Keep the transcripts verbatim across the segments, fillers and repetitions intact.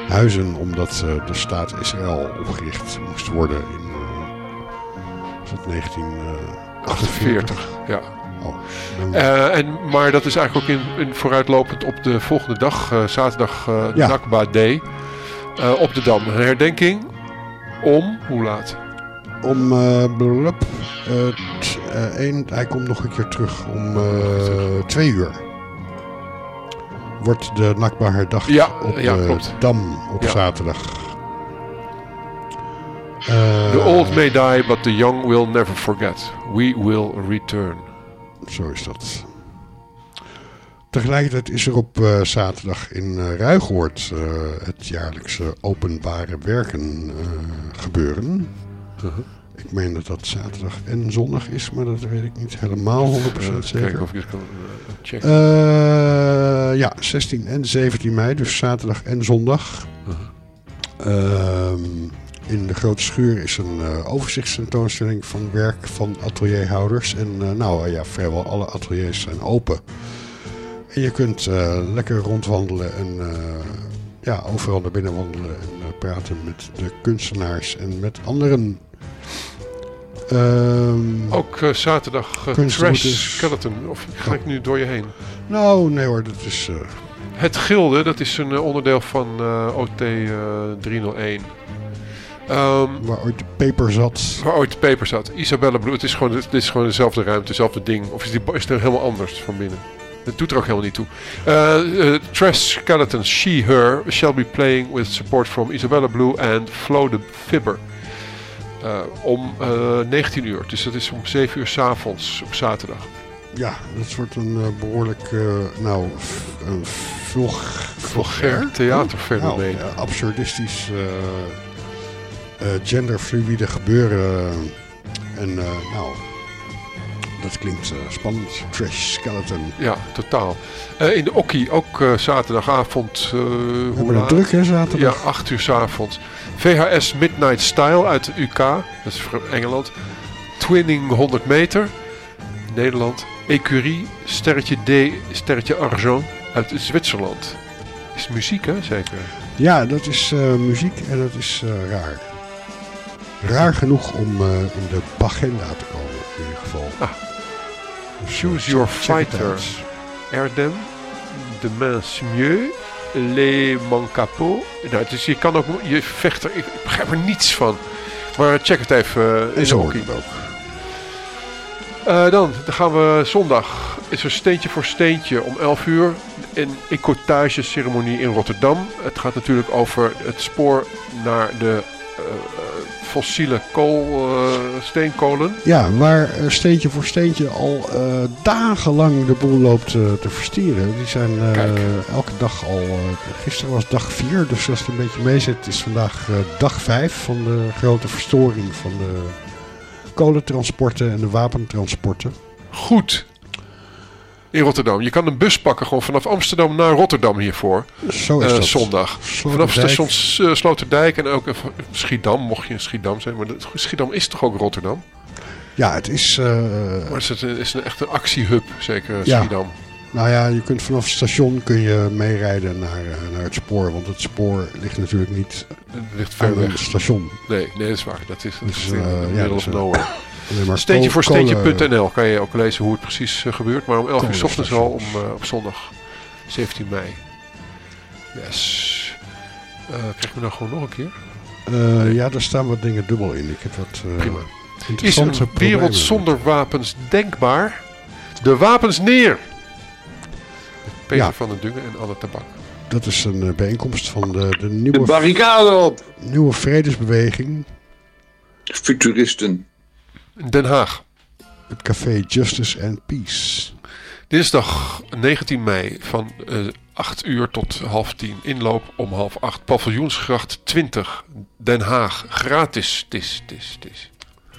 huizen omdat uh, de staat Israël opgericht moest worden in uh, was het negentien achtenveertig. Ja. Oh, uh, en, maar dat is eigenlijk ook in, in vooruitlopend op de volgende dag, uh, zaterdag uh, ja. Nakba Day, uh, op de Dam. Een herdenking om, hoe laat? Om, uh, blub, uh, t, uh, één, hij komt nog een keer terug om uh, twee uur. Wordt de Nakba herdacht ja, op ja, de klopt. Dam op ja. zaterdag. Uh, the old may die, but the young will never forget. We will return. Zo is dat. Tegelijkertijd is er op uh, zaterdag in uh, Ruigoord uh, het jaarlijkse openbare werken uh, gebeuren. Uh-huh. Ik meen dat dat zaterdag en zondag is, maar dat weet ik niet helemaal honderd procent zeker. Kijken of ik het kan uh, checken. Uh, ja, zestien en zeventien mei, dus zaterdag en zondag. Uh-huh. Uh, in de Grote Schuur is een uh, overzichtstentoonstelling van werk van atelierhouders. En uh, nou uh, ja, vrijwel alle ateliers zijn open. En je kunt uh, lekker rondwandelen en uh, ja, overal naar binnen wandelen en uh, praten met de kunstenaars en met anderen. Um, Ook uh, zaterdag uh, Trash Skeleton, of ga ik nu door je heen? Nou, nee hoor, dat is... Uh... Het Gilde, dat is een uh, onderdeel van uh, O T uh, driehonderdéén. Um, waar ooit de peper zat. Waar ooit de peper zat. Isabelle Bloem, het is gewoon, het is gewoon dezelfde ruimte, dezelfde ding. Of is, die, is het helemaal anders van binnen? Het doet er ook helemaal niet toe. Uh, uh, Trash Skeleton, She, Her, shall be playing with support from Isabelle Blue and Flo de Fibber. Uh, om uh, negentien uur. Dus dat is om zeven uur 's avonds op zaterdag. Ja, dat wordt een uh, behoorlijk, uh, nou, f- een vlog, vlogger theaterfenomeen. Nou, uh, absurdistisch, uh, uh, genderfluïde gebeuren. En uh, nou, dat klinkt uh, spannend. Trash Skeleton. Ja, totaal. Uh, in de Okkie, ook uh, zaterdagavond. Uh, We hoe laat? Druk hè, zaterdag? Ja, acht uur 's avonds. V H S Midnight Style uit de U K, dat is Engeland. Twinning honderd meter, Nederland. Ecurie, sterretje D, sterretje Argent uit Zwitserland. Is muziek hè, zeker? Ja, dat is uh, muziek en dat is uh, raar. Raar genoeg om uh, in de agenda te komen, in ieder geval. Ah. Dus, Choose uh, your fighter. Erdem, de mens mieux, les mancapo. Nou, dus je kan ook, je vechter, ik begrijp er niets van. Maar check het even uh, in zo de hockey. ook. Uh, dan, dan gaan we zondag. Is er steentje voor steentje om elf uur. Een ecotage-ceremonie in Rotterdam. Het gaat natuurlijk over het spoor naar de uh, fossiele kool, uh, steenkolen. Ja, waar uh, steentje voor steentje al uh, dagenlang de boel loopt uh, te verstieren. Die zijn uh, elke dag al... Uh, gisteren was dag vier, dus als het een beetje mee zit, is vandaag uh, dag vijf van de grote verstoring van de kolentransporten en de wapentransporten. Goed. In Rotterdam. Je kan een bus pakken gewoon vanaf Amsterdam naar Rotterdam hiervoor. Zo is uh, dat. Zondag. Vanaf station uh, Sloterdijk en ook uh, Schiedam, mocht je in Schiedam zijn. Maar de, Schiedam is toch ook Rotterdam? Ja, het is... Uh, maar is het is een, echt een actiehub, zeker uh, ja. Schiedam. Nou ja, je kunt vanaf het station kun je meerijden naar, uh, naar het spoor. Want het spoor ligt natuurlijk niet het ligt ver aan weg. het station. Nee, nee, dat is waar. Dat is, dat dus, is in uh, de ja, middle of nowhere. Steentje voor steentje punt n l kan je ook lezen hoe het precies uh, gebeurt. Maar om elf uur 's ochtends al om, uh, op zondag zeventien mei. Yes. Uh, krijgen we nou gewoon nog een keer? Uh, nee. Ja, daar staan wat dingen dubbel in. Ik heb wat uh, Prima. interessante Is een wereld zonder wapens denkbaar? De wapens neer! Peter ja. van den Dungen en alle tabak. Dat is een uh, bijeenkomst van de, de nieuwe... De barricade op! Nieuwe vredesbeweging. Futuristen. Den Haag. Het café Justice and Peace. Dinsdag negentien mei van uh, acht uur tot half tien. Inloop om half acht. Paviljoensgracht twintig. Den Haag. Gratis. Tis, tis, tis.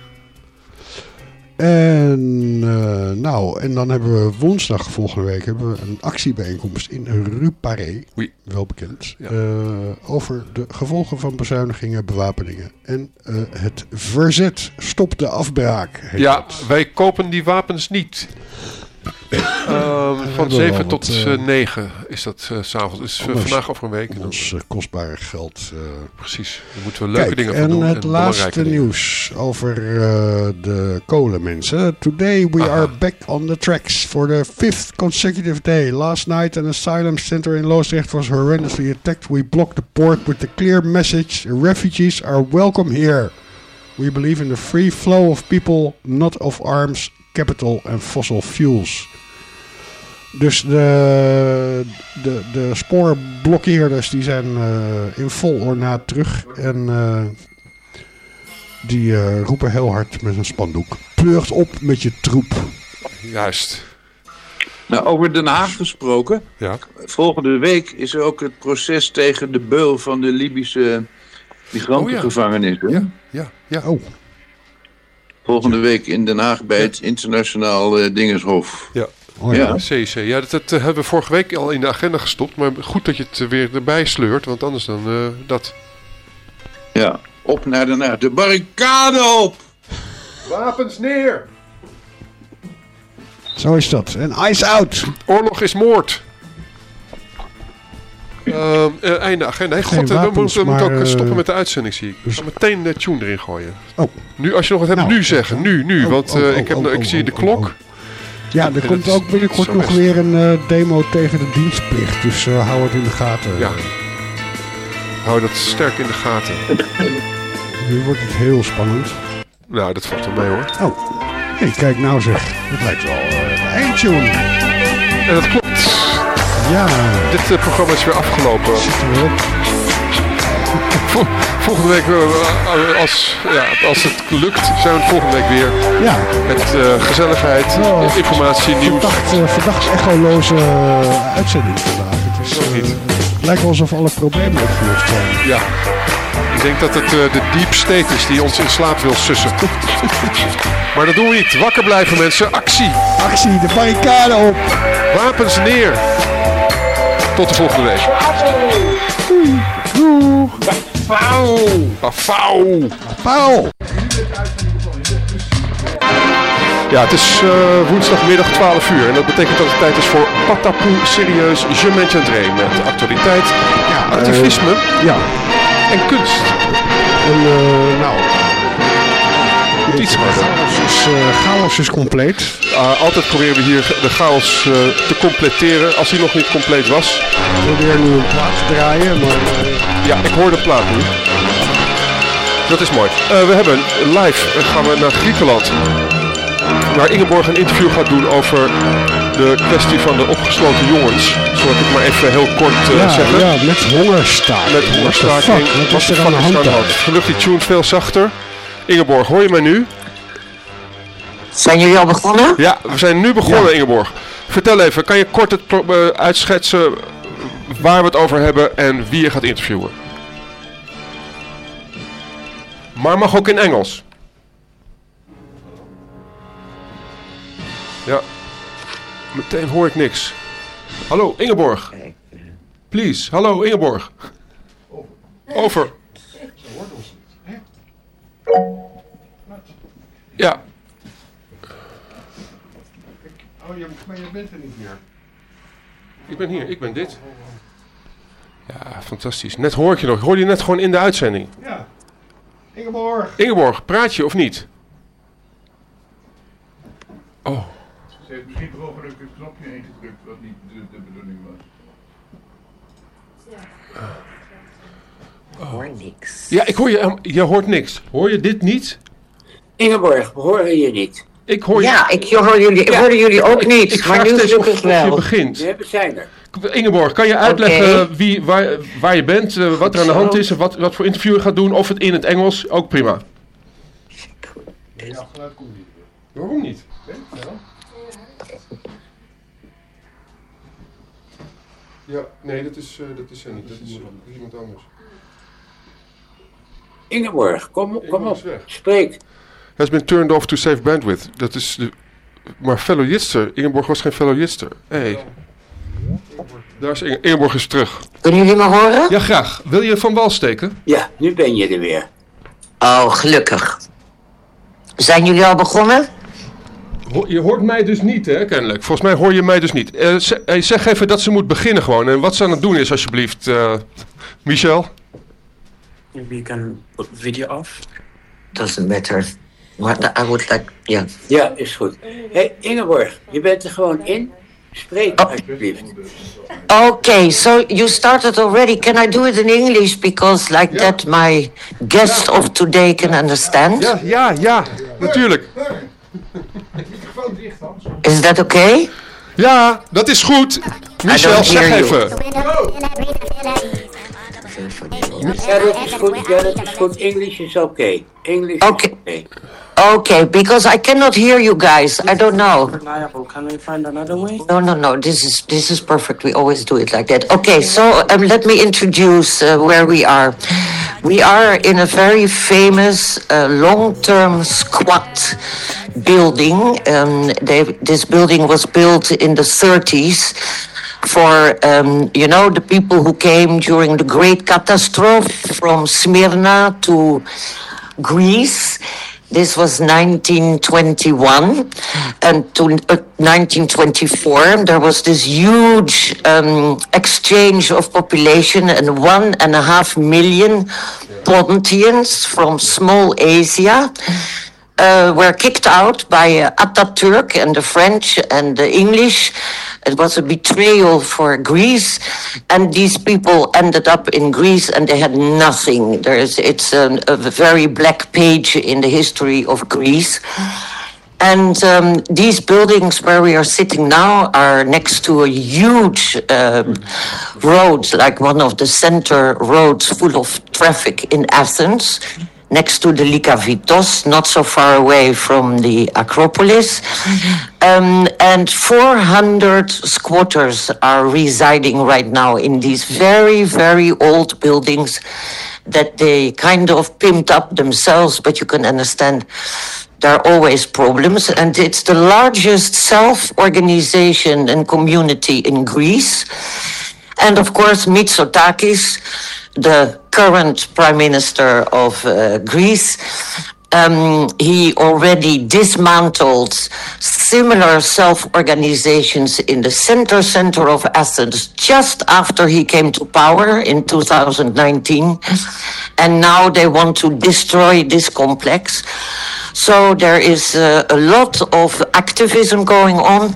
En uh, nou, en dan hebben we woensdag volgende week hebben we een actiebijeenkomst in Rue Paré, oui. wel bekend, ja. uh, over de gevolgen van bezuinigingen, bewapeningen en uh, het verzet. Stop de afbraak. Ja, het. wij kopen die wapens niet. Um, van zeven tot uh, negen is dat uh, s'avonds. Dus uh, vandaag over een week. Ons uh, kostbare geld. Uh... Precies. Dan moeten we leuke Kijk, dingen van en doen. Het en laatste nieuws over uh, de kolenmensen. Today we Aha. are back on the tracks for the fifth consecutive day. Last night an asylum center in Loosdrecht was horrendously attacked. We blocked the port with the clear message: refugees are welcome here. We believe in the free flow of people, not of arms, capital and fossil fuels. Dus de, de, de spoorblokkeerders die zijn uh, in vol ornaat terug. En uh, die uh, roepen heel hard met een spandoek: pleurt op met je troep. Juist. Nou, over Den Haag gesproken. Ja. Volgende week is er ook het proces tegen de beul van de Libische migrantengevangenis. Oh, ja. ja, ja, ja. Oh. Volgende week in Den Haag bij het internationaal uh, Dingershof. Ja. Oh, ja. ja, C C. Ja, dat, dat uh, hebben we vorige week al in de agenda gestopt. Maar goed dat je het uh, weer erbij sleurt, want anders dan uh, dat. Ja, op naar Den Haag. De barricade op! Wapens neer! Zo is dat. En ice out! Oorlog is moord! Uh, uh, einde agenda. Hey, God, wapens, we moeten maar, ook stoppen met de uitzending, zie ik. Ik ga meteen de tune erin gooien. Oh. Nu, als je nog wat hebt, nou, nu zeggen. Nu, nu. Oh, want uh, oh, oh, ik, heb, oh, ik oh, zie oh, de klok. Oh, oh. Ja, er en komt ook binnenkort nog best. weer een uh, demo tegen de dienstplicht. Dus uh, hou het in de gaten. Ja. Hou dat sterk in de gaten. Nu wordt het heel spannend. Nou, dat valt wel mee hoor. Oh, hey, kijk nou zeg. Het lijkt wel uh, een eindtune. En dat klopt. Ja. Dit uh, programma is weer afgelopen. Zit er weer op. Vol, volgende week, uh, als, ja, als het lukt, zijn we volgende week weer. Ja. Met uh, gezelligheid, oh, informatie, nieuws. Verdacht, uh, verdacht echoloze uh, uitzending vandaag. Het is, uh, niet. Het lijkt wel alsof alle problemen opgelost zijn. Ja. Ik denk dat het uh, de deep state is die ons in slaap wil sussen. Maar dat doen we niet. Wakker blijven mensen. Actie. Actie, de barricade op. Wapens neer. Tot de volgende week. Doeg. Pauw. Pauw. Pauw. Ja, het is uh, woensdagmiddag twaalf uur. En dat betekent dat het tijd is voor Patapoe Serieus Je Maintiendrai. Met actualiteit, ja, activisme uh, ja. en kunst. En uh, nou... Iets harder. Chaos is, uh, chaos is compleet. Uh, altijd proberen we hier de chaos uh, te completeren als hij nog niet compleet was. We proberen nu een plaat te draaien, maar... Uh... Ja, ik hoor de plaat nu. Dat is mooi. Uh, we hebben live, uh, gaan we naar Griekenland. Waar Ingeborg een interview gaat doen over de kwestie van de opgesloten jongens. Zal ik het maar even heel kort uh, ja, zeggen. Ja, met hongerstaking. Met hongerstaking. Wat is er aan de hand? Gelukkig die tune veel zachter. Ingeborg, hoor je mij nu? Zijn jullie al begonnen? Ja, we zijn nu begonnen, ja. Ingeborg. Vertel even, kan je kort het uh, uitschetsen waar we het over hebben en wie je gaat interviewen? Maar mag ook in Engels. Ja. Meteen hoor ik niks. Hallo, Ingeborg. Please, hallo, Ingeborg. Over. Ja. Oh, maar je bent er niet meer. Ik ben hier, ik ben dit. Ja, fantastisch. Net hoor ik je nog. Hoor je net gewoon in de uitzending? Ja. Ingeborg. Ingeborg, praat je of niet? Oh. Ze heeft misschien per ongeluk een knopje ingedrukt wat niet de, de bedoeling was. Ik hoor niks. Ja, ik hoor je. Je hoort niks. Hoor je dit niet? Ingeborg, we horen je niet. Ik hoor je. Ja, ik hoor jullie, ik ja. hoorde jullie ook niet. Ik, ik maar nu gelukkig wel. Je begint. We zijn er. Ingeborg, kan je uitleggen okay. wie, waar, waar je bent, uh, wat er aan de hand is, en wat, wat voor interview je gaat doen, of het in het Engels, ook prima. Ja, geluid komt niet. Waarom niet? Ja, nee, dat is, uh, dat is er niet. Dat is uh, iemand anders. Ingeborg, kom, kom op, spreek. Has been turned off to save bandwidth. Dat is de... Maar fellow Jitster. Ingeborg was geen fellow Jitster. Hé. Hey. Daar is Inge... Ingeborg is terug. Kunnen jullie me horen? Ja, graag. Wil je van wal steken? Ja, nu ben je er weer. Oh, gelukkig. Zijn jullie al begonnen? Ho- je hoort mij dus niet, hè, kennelijk. Volgens mij hoor je mij dus niet. Uh, z- hey, zeg even dat ze moet beginnen gewoon. En wat ze aan het doen is, alsjeblieft. Uh, Michel? Maybe you can put video off. Doesn't matter. What I would like, yeah. Ja, is goed. Hé, hey, Ingeborg, je bent er gewoon in. Spreek Oh. alsjeblieft. Okay, so you started already. Can I do it in English? Because like Yeah. that my guest of today can understand. Ja, ja, ja. Natuurlijk. Is that okay? Ja, dat is goed. Michel, don't zeg hear you. even. Ja, dat is goed. Ja, dat is goed. English is oké. Okay. English Okay. is oké. Okay. Okay, because I cannot hear you guys. I don't know. Reliable. Can we find another way? No, no, no. This is this is perfect. We always do it like that. Okay, so um, let me introduce uh, where we are. We are in a very famous uh, long-term squat building. Um, they, this building was built in the thirties for, um, you know, the people who came during the Great Catastrophe from Smyrna to Greece. This was nineteen twenty-one, and to uh, nineteen twenty-four, there was this huge um, exchange of population, and one and a half million Pontians from small Asia uh, were kicked out by uh, Ataturk and the French and the English. It was a betrayal for Greece, and these people ended up in Greece and they had nothing. There is, it's a, a very black page in the history of Greece. And um, these buildings where we are sitting now are next to a huge um, road, like one of the center roads full of traffic in Athens, next to the Lykavitos, not so far away from the Acropolis. Um, and four hundred squatters are residing right now in these very, very old buildings that they kind of pimped up themselves, but you can understand there are always problems. And it's the largest self-organization and community in Greece. And of course, Mitsotakis, the current prime minister of uh, Greece, um, he already dismantled similar self-organizations in the center center of Athens just after he came to power in two thousand nineteen. And now they want to destroy this complex. So there is uh, a lot of activism going on.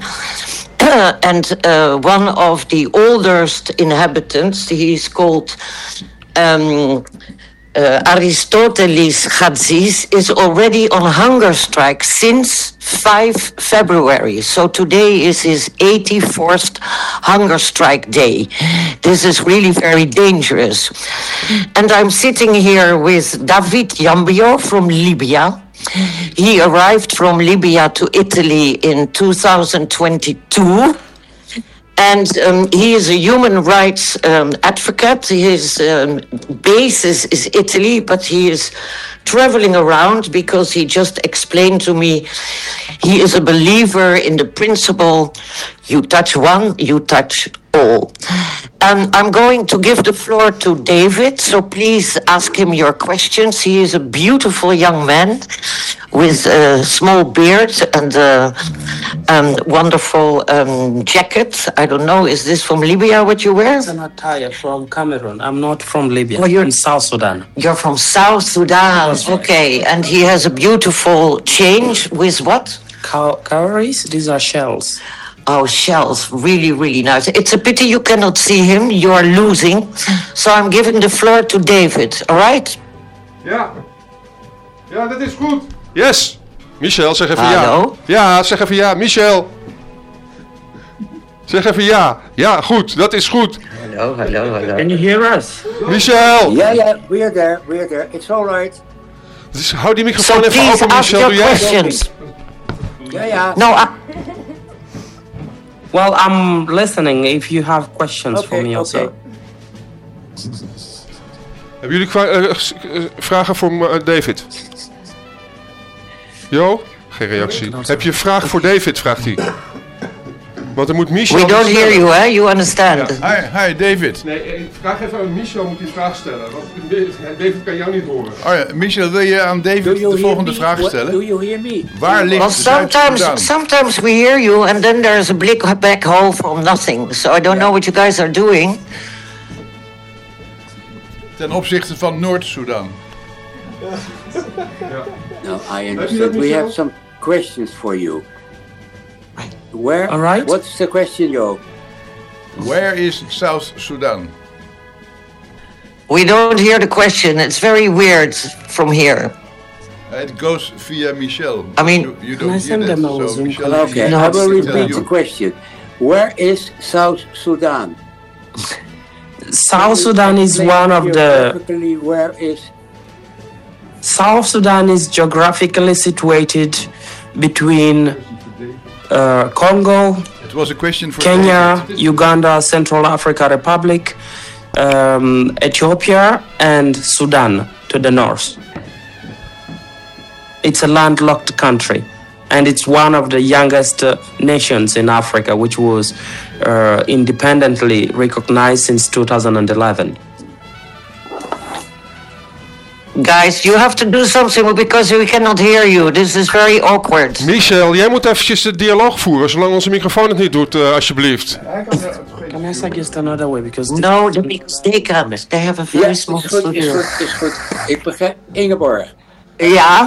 And uh, one of the oldest inhabitants, he is called um, uh, Aristotelis Chadzis, is already on hunger strike since five February. So today is his eighty-fourth hunger strike day. This is really very dangerous. And I'm sitting here with David Yambio from Libya. He arrived from Libya to Italy in two thousand twenty-two, and um, he is a human rights um, advocate. His um, basis is Italy, but he is traveling around because he just explained to me he is a believer in the principle, you touch one, you touch all. And I'm going to give the floor to David, so please ask him your questions. He is a beautiful young man with a small beard and a um, wonderful um, jacket. I don't know, is this from Libya what you wear? It's an attire from Cameroon. I'm not from Libya. Oh, you're- I'm South Sudan. You're from South Sudan, okay. And he has a beautiful change with what? Cow- cowries? These are shells. Oh, shells, really, really nice. It's a pity you cannot see him. You are losing. So I'm giving the floor to David, all right? Ja. Ja, dat is goed. Yes. Michel, zeg even Hallo? ja. Ja, zeg even ja. Michel. Zeg even ja. Ja, goed. Dat is goed. Hello, hello, hello. Can you hear us? Michel. Ja, ja, we're there, we're there. It's all right. Dus hou die So microfoon even please open, ask Michel. your Doe jij? questions. Ja, ja. No, I, Well, I'm listening if you have questions Oké, for me also. oké. Hebben jullie kwa- eh, s- eh, vragen voor eh, David? Jo? Geen reactie. Heb je een vraag voor David, vraagt hij. Want dan moet Michel... We don't hear you, eh? You understand? Hi, hi David. Nee, ik vraag even aan Michel, moet die vraag stellen. Want David kan jou niet horen. Oh ja, Michel, wil je aan David de volgende me? vraag stellen? What, do you hear me? Waar ligt well, sometimes, sometimes we hear you and then there's a big black hole from nothing. So I don't know what you guys are doing. Ten opzichte van Noord-Soedan. No, I understand. We have some questions for you. Where? All right. What's the question, Joop? Where is South Sudan? We don't hear the question. It's very weird from here. It goes via Michel. I mean, you, you don't hear that, so Michel, okay, no, I will repeat you. the question. Where is South Sudan? South Sudan is one of the... Where is... South Sudan is geographically situated between uh, Congo, it was a question for Kenya, David. Uganda, Central Africa Republic, um, Ethiopia, and Sudan to the north. It's a landlocked country, and it's one of the youngest uh, nations in Africa, which was uh, independently recognized since two thousand eleven. Guys, you have to do something because we cannot hear you. This is very awkward. Michel, jij moet eventjes de dialoog voeren, zolang onze microfoon het niet doet, uh, alsjeblieft. Can I suggest another way? Because No, the because they can. They have a very Ja, small is goed, is studio. goed, is goed. Ik begrijp. Ingeborg. Yeah,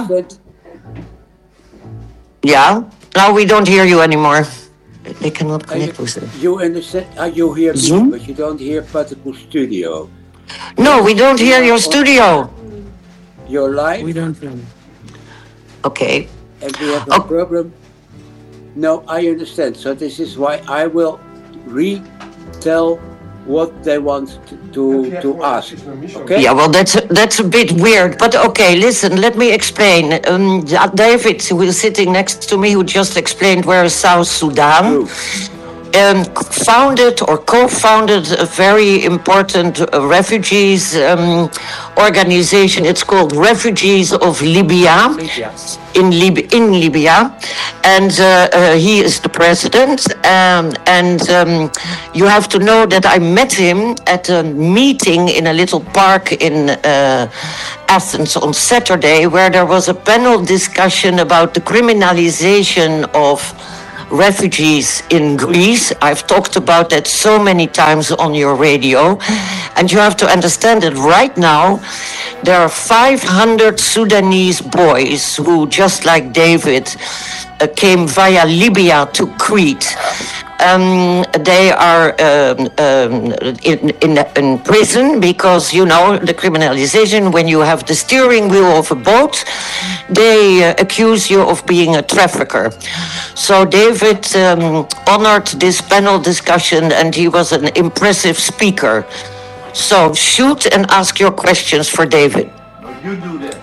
yeah. Now we don't hear you anymore. They cannot connect with it. You understand? Uh, you hear me, Zoom? but you don't hear Particle Studio. No, we don't hear your studio. You're live, we don't know. Okay. and we have no Oh. problem. No, I understand. So this is why I will retell what they want to to, to ask. Okay? Yeah, well, that's a, that's a bit weird, but okay. Listen, let me explain. Um, David, who is sitting next to me, who just explained where is South Sudan. True. Um, founded or co-founded a very important uh, refugees um, organization. It's called Refugees of Libya. In, Lib- in Libya, and uh, uh, he is the president. Um, and um, you have to know that I met him at a meeting in a little park in uh, Athens on Saturday, where there was a panel discussion about the criminalization of refugees in Greece. I've talked about that so many times on your radio. And you have to understand that right now, there are five hundred Sudanese boys who, just like David, uh, came via Libya to Crete. Um, they are um, um, in, in, in prison because, you know, the criminalization, when you have the steering wheel of a boat, they uh, accuse you of being a trafficker. So David um, honored this panel discussion, and he was an impressive speaker. So shoot and ask your questions for David. No, you do that.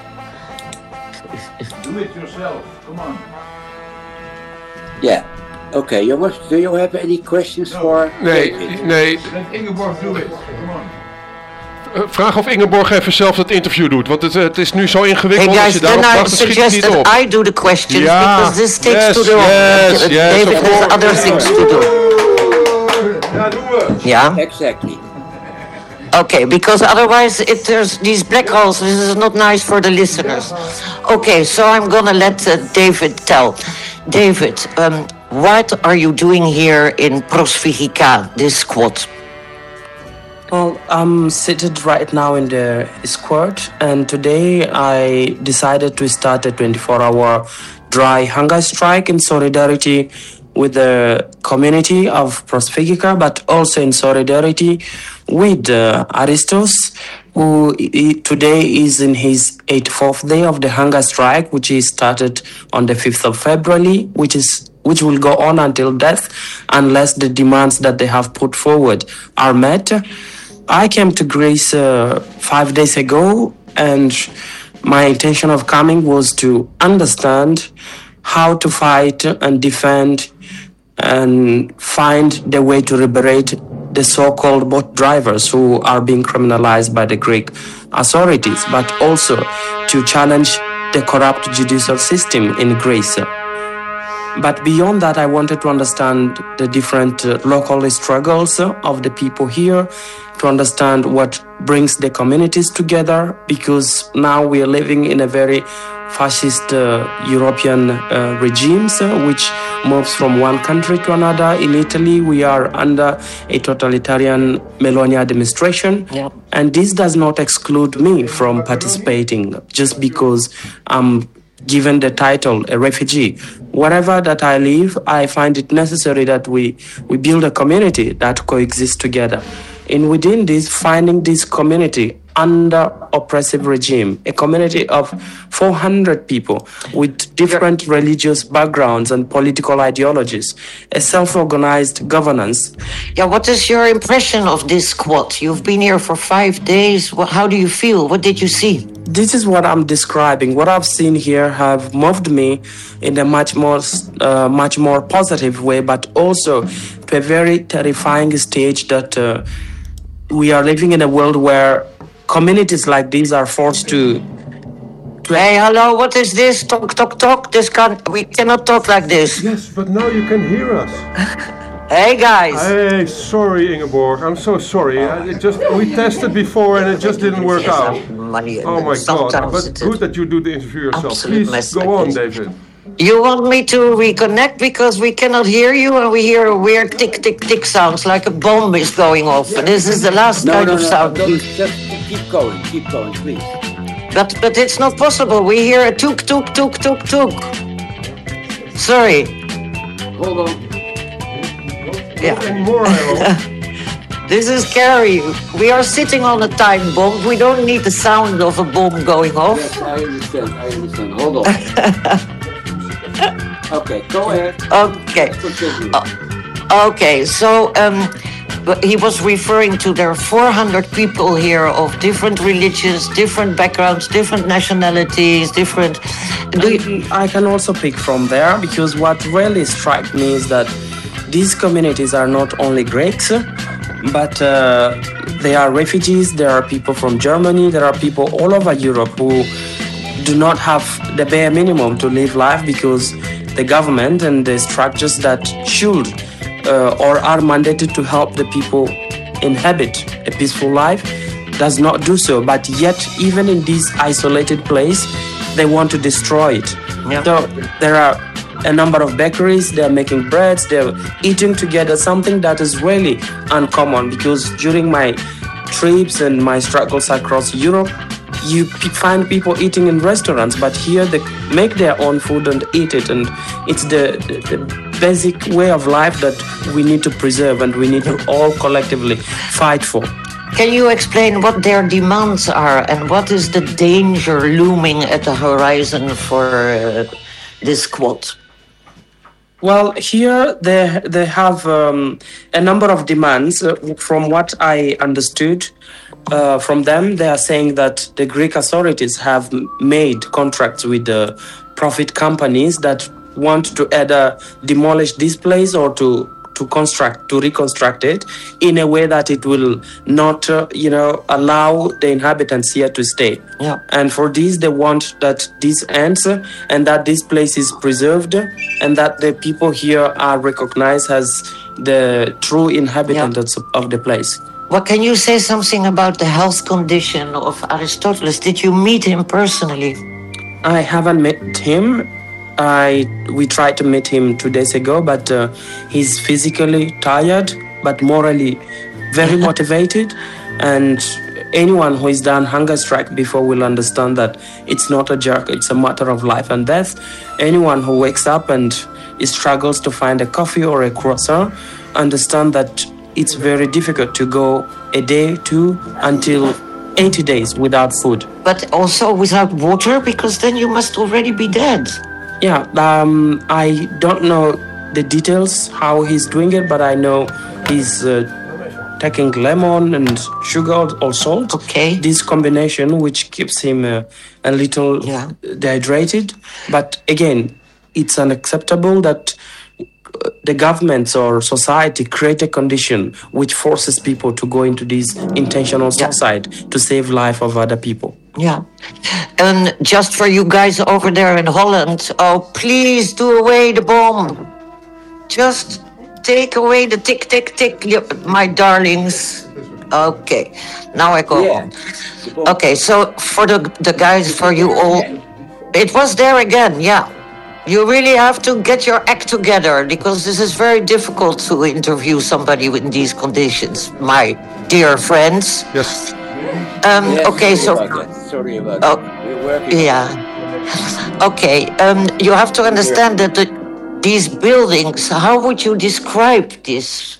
Do it yourself. Come on. Yeah. Okay, jongens, do you have any questions for Nee, David? nee. Let Ingeborg do it. Come on. Uh, Vraag of Ingeborg even zelf dat interview doet, want het, uh, het is nu zo Hey ingewikkeld. Als guys, je then daarop I wacht, dan schiet het suggest niet op. that I do the questions Ja, because this takes yes, too long. yes, Uh, yes, David of has course. other things to do. Ja, doen we. Yeah. Exactly. Okay, because otherwise, if there's these black holes, this is not nice for the listeners. Okay, so I'm gonna let uh, David tell. David, um, what are you doing here in Prosvigica, this squad? Well, I'm seated right now in the squad, and today I decided to start a twenty-four hour dry hunger strike in solidarity with the community of Prosvigica, but also in solidarity with uh, Aristos, who i- today is in his eighty-fourth day of the hunger strike, which is started on the fifth of February, which is which will go on until death, unless the demands that they have put forward are met. I came to Greece uh, five days ago, and my intention of coming was to understand how to fight and defend and find the way to liberate the so-called boat drivers who are being criminalized by the Greek authorities, but also to challenge the corrupt judicial system in Greece. But beyond that, I wanted to understand the different uh, local struggles uh, of the people here, to understand what brings the communities together, because now we are living in a very fascist uh, European uh, regimes, uh, which moves from one country to another. In Italy, we are under a totalitarian Meloni administration. Yep. And this does not exclude me from participating just because I'm given the title a refugee. Wherever that I live, I find it necessary that we, we build a community that coexists together. And within this, finding this community under oppressive regime, a community of four hundred people with different religious backgrounds and political ideologies, a self-organized governance. Yeah, what is your impression of this squat? You've been here for five days. What, how do you feel? What did you see? This is what I'm describing. What I've seen here have moved me in a much more, uh, much more positive way, but also to a very terrifying stage that uh, we are living in a world where communities like these are forced to. to hey, hello, what is this? Talk, talk, talk. This can't. We cannot talk like this. Yes, but now you can hear us. Hey, guys. Hey, sorry, Ingeborg. I'm so sorry. It just we tested before and it just didn't work out. Money oh my God! But good that you do the interview yourself. Please go on, David. You want me to reconnect because we cannot hear you and we hear a weird tick, tick, tick sounds like a bomb is going off. And this is the last no, kind no, of no, sound. Don't, just keep going, keep going, please. But but it's not possible. We hear a tuk, tuk, tuk, tuk, tuk. Sorry. Hold on. Yeah. Anymore, This is scary. We are sitting on a time bomb. We don't need the sound of a bomb going off. Yes, I understand, I understand. Hold on. Okay, go ahead. Okay. Uh, okay, so um, he was referring to there are four hundred people here of different religions, different backgrounds, different nationalities, different... Do you... I can also pick from there, because what really struck me is that these communities are not only Greeks, but uh, they are refugees, there are people from Germany, there are people all over Europe who do not have the bare minimum to live life because the government and the structures that should uh, or are mandated to help the people inhabit a peaceful life does not do so. But yet, even in this isolated place, they want to destroy it. Yeah. So there are a number of bakeries, they're making breads, they're eating together, something that is really uncommon, because during my trips and my struggles across Europe, you find people eating in restaurants, but here they make their own food and eat it, and it's the, the, the basic way of life that we need to preserve and we need to all collectively fight for. Can you explain what their demands are and what is the danger looming at the horizon for uh, this squat? Well, here they they have um, a number of demands. Uh, from what I understood uh, from them, they are saying that the Greek authorities have made contracts with the profit companies that want to either demolish this place or to to construct, to reconstruct it in a way that it will not, uh, you know, allow the inhabitants here to stay. Yeah. And for this, they want that this ends uh, and that this place is preserved and that the people here are recognized as the true inhabitants yeah. of the place. Well, can you say something about the health condition of Aristoteles? Did you meet him personally? I haven't met him. I we tried to meet him two days ago, but uh, he's physically tired, but morally very motivated. And anyone who has done hunger strike before will understand that it's not a joke, it's a matter of life and death. Anyone who wakes up and struggles to find a coffee or a croissant understand that it's very difficult to go a day, two, until eighty days without food. But also without water, because then you must already be dead. Yeah, um, I don't know the details how he's doing it, but I know he's uh, taking lemon and sugar or salt. Okay. This combination, which keeps him uh, a little yeah. dehydrated. But again, it's unacceptable that the governments or society create a condition which forces people to go into this intentional suicide yeah. to save life of other people. Yeah. And just for you guys over there in Holland, oh, please do away the bomb. Just take away the tick, tick, tick, my darlings. Okay, now I go Yeah. on. Okay, so for the the guys, for you all, it was there again, yeah. You really have to get your act together because this is very difficult to interview somebody in these conditions, my dear friends. Yes. Um, Yes, okay, so... sorry about that. Sorry about Oh, that. We're working. yeah. Okay, um, you have to understand that the, these buildings, how would you describe this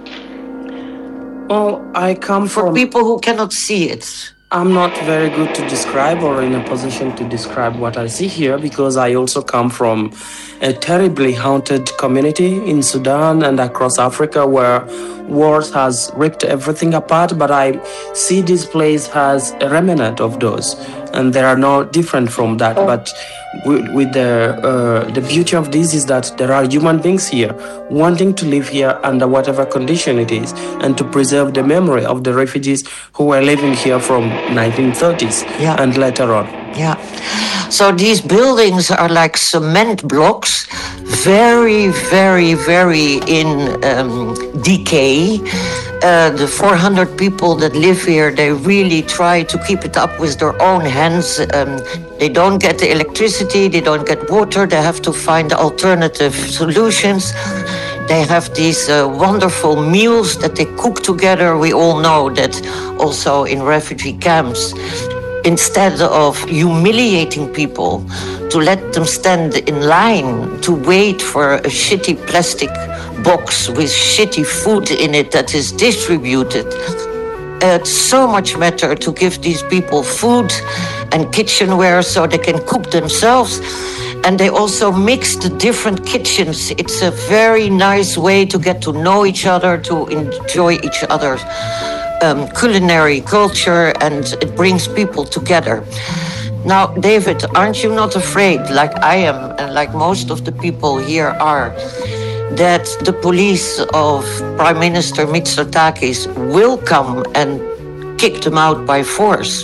Well, I come for from... people who cannot see it? I'm not very good to describe or in a position to describe what I see here because I also come from a terribly haunted community in Sudan and across Africa where wars has ripped everything apart, but I see this place as a remnant of those, and they are no different from that. But with, with the uh, the beauty of this is that there are human beings here wanting to live here under whatever condition it is, and to preserve the memory of the refugees who were living here from nineteen thirties Yeah. and later on. Yeah. So these buildings are like cement blocks, very, very, very in um, decay. Uh, the four hundred people that live here, they really try to keep it up with their own hands. Um, they don't get the electricity, they don't get water, they have to find alternative solutions. They have these uh, wonderful meals that they cook together. We all know that also in refugee camps, instead of humiliating people, to let them stand in line to wait for a shitty plastic box with shitty food in it that is distributed. It's so much better to give these people food and kitchenware so they can cook themselves. And they also mix the different kitchens. It's a very nice way to get to know each other, to enjoy each other's um, culinary culture, and it brings people together. Now, David, aren't you not afraid, like I am, and like most of the people here are, that the police of Prime Minister Mitsotakis will come and kick them out by force?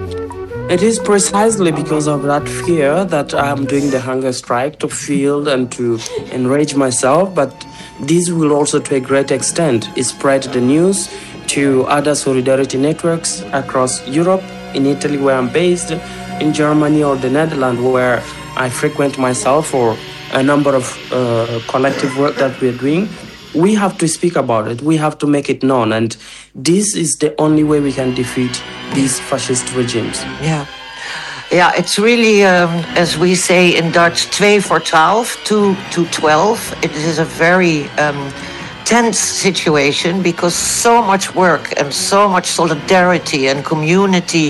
It is precisely because of that fear that I'm doing the hunger strike, to feel and to enrage myself, but this will also to a great extent spread the news to other solidarity networks across Europe, in Italy where I'm based, in Germany or the Netherlands where I frequent myself, or a number of uh, collective work that we're doing. We have to speak about it. We have to make it known. And this is the only way we can defeat these fascist regimes. Yeah. Yeah, it's really, um, as we say in Dutch, twee voor twaalf, two to twelve. It is a very um, tense situation because so much work and so much solidarity and community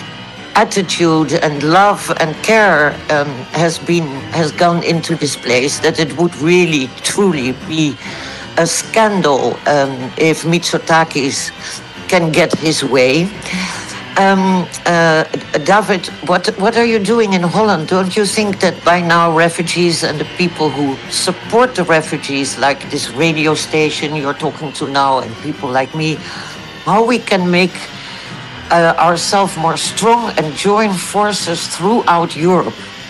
attitude and love and care um, has been has gone into this place, that it would really truly be a scandal um, if Mitsotakis can get his way. Um, uh, David, what what are you doing in Holland? Don't you think that by now refugees and the people who support the refugees, like this radio station you're talking to now, and people like me, how we can make uh, ourselves more strong and join forces throughout Europe?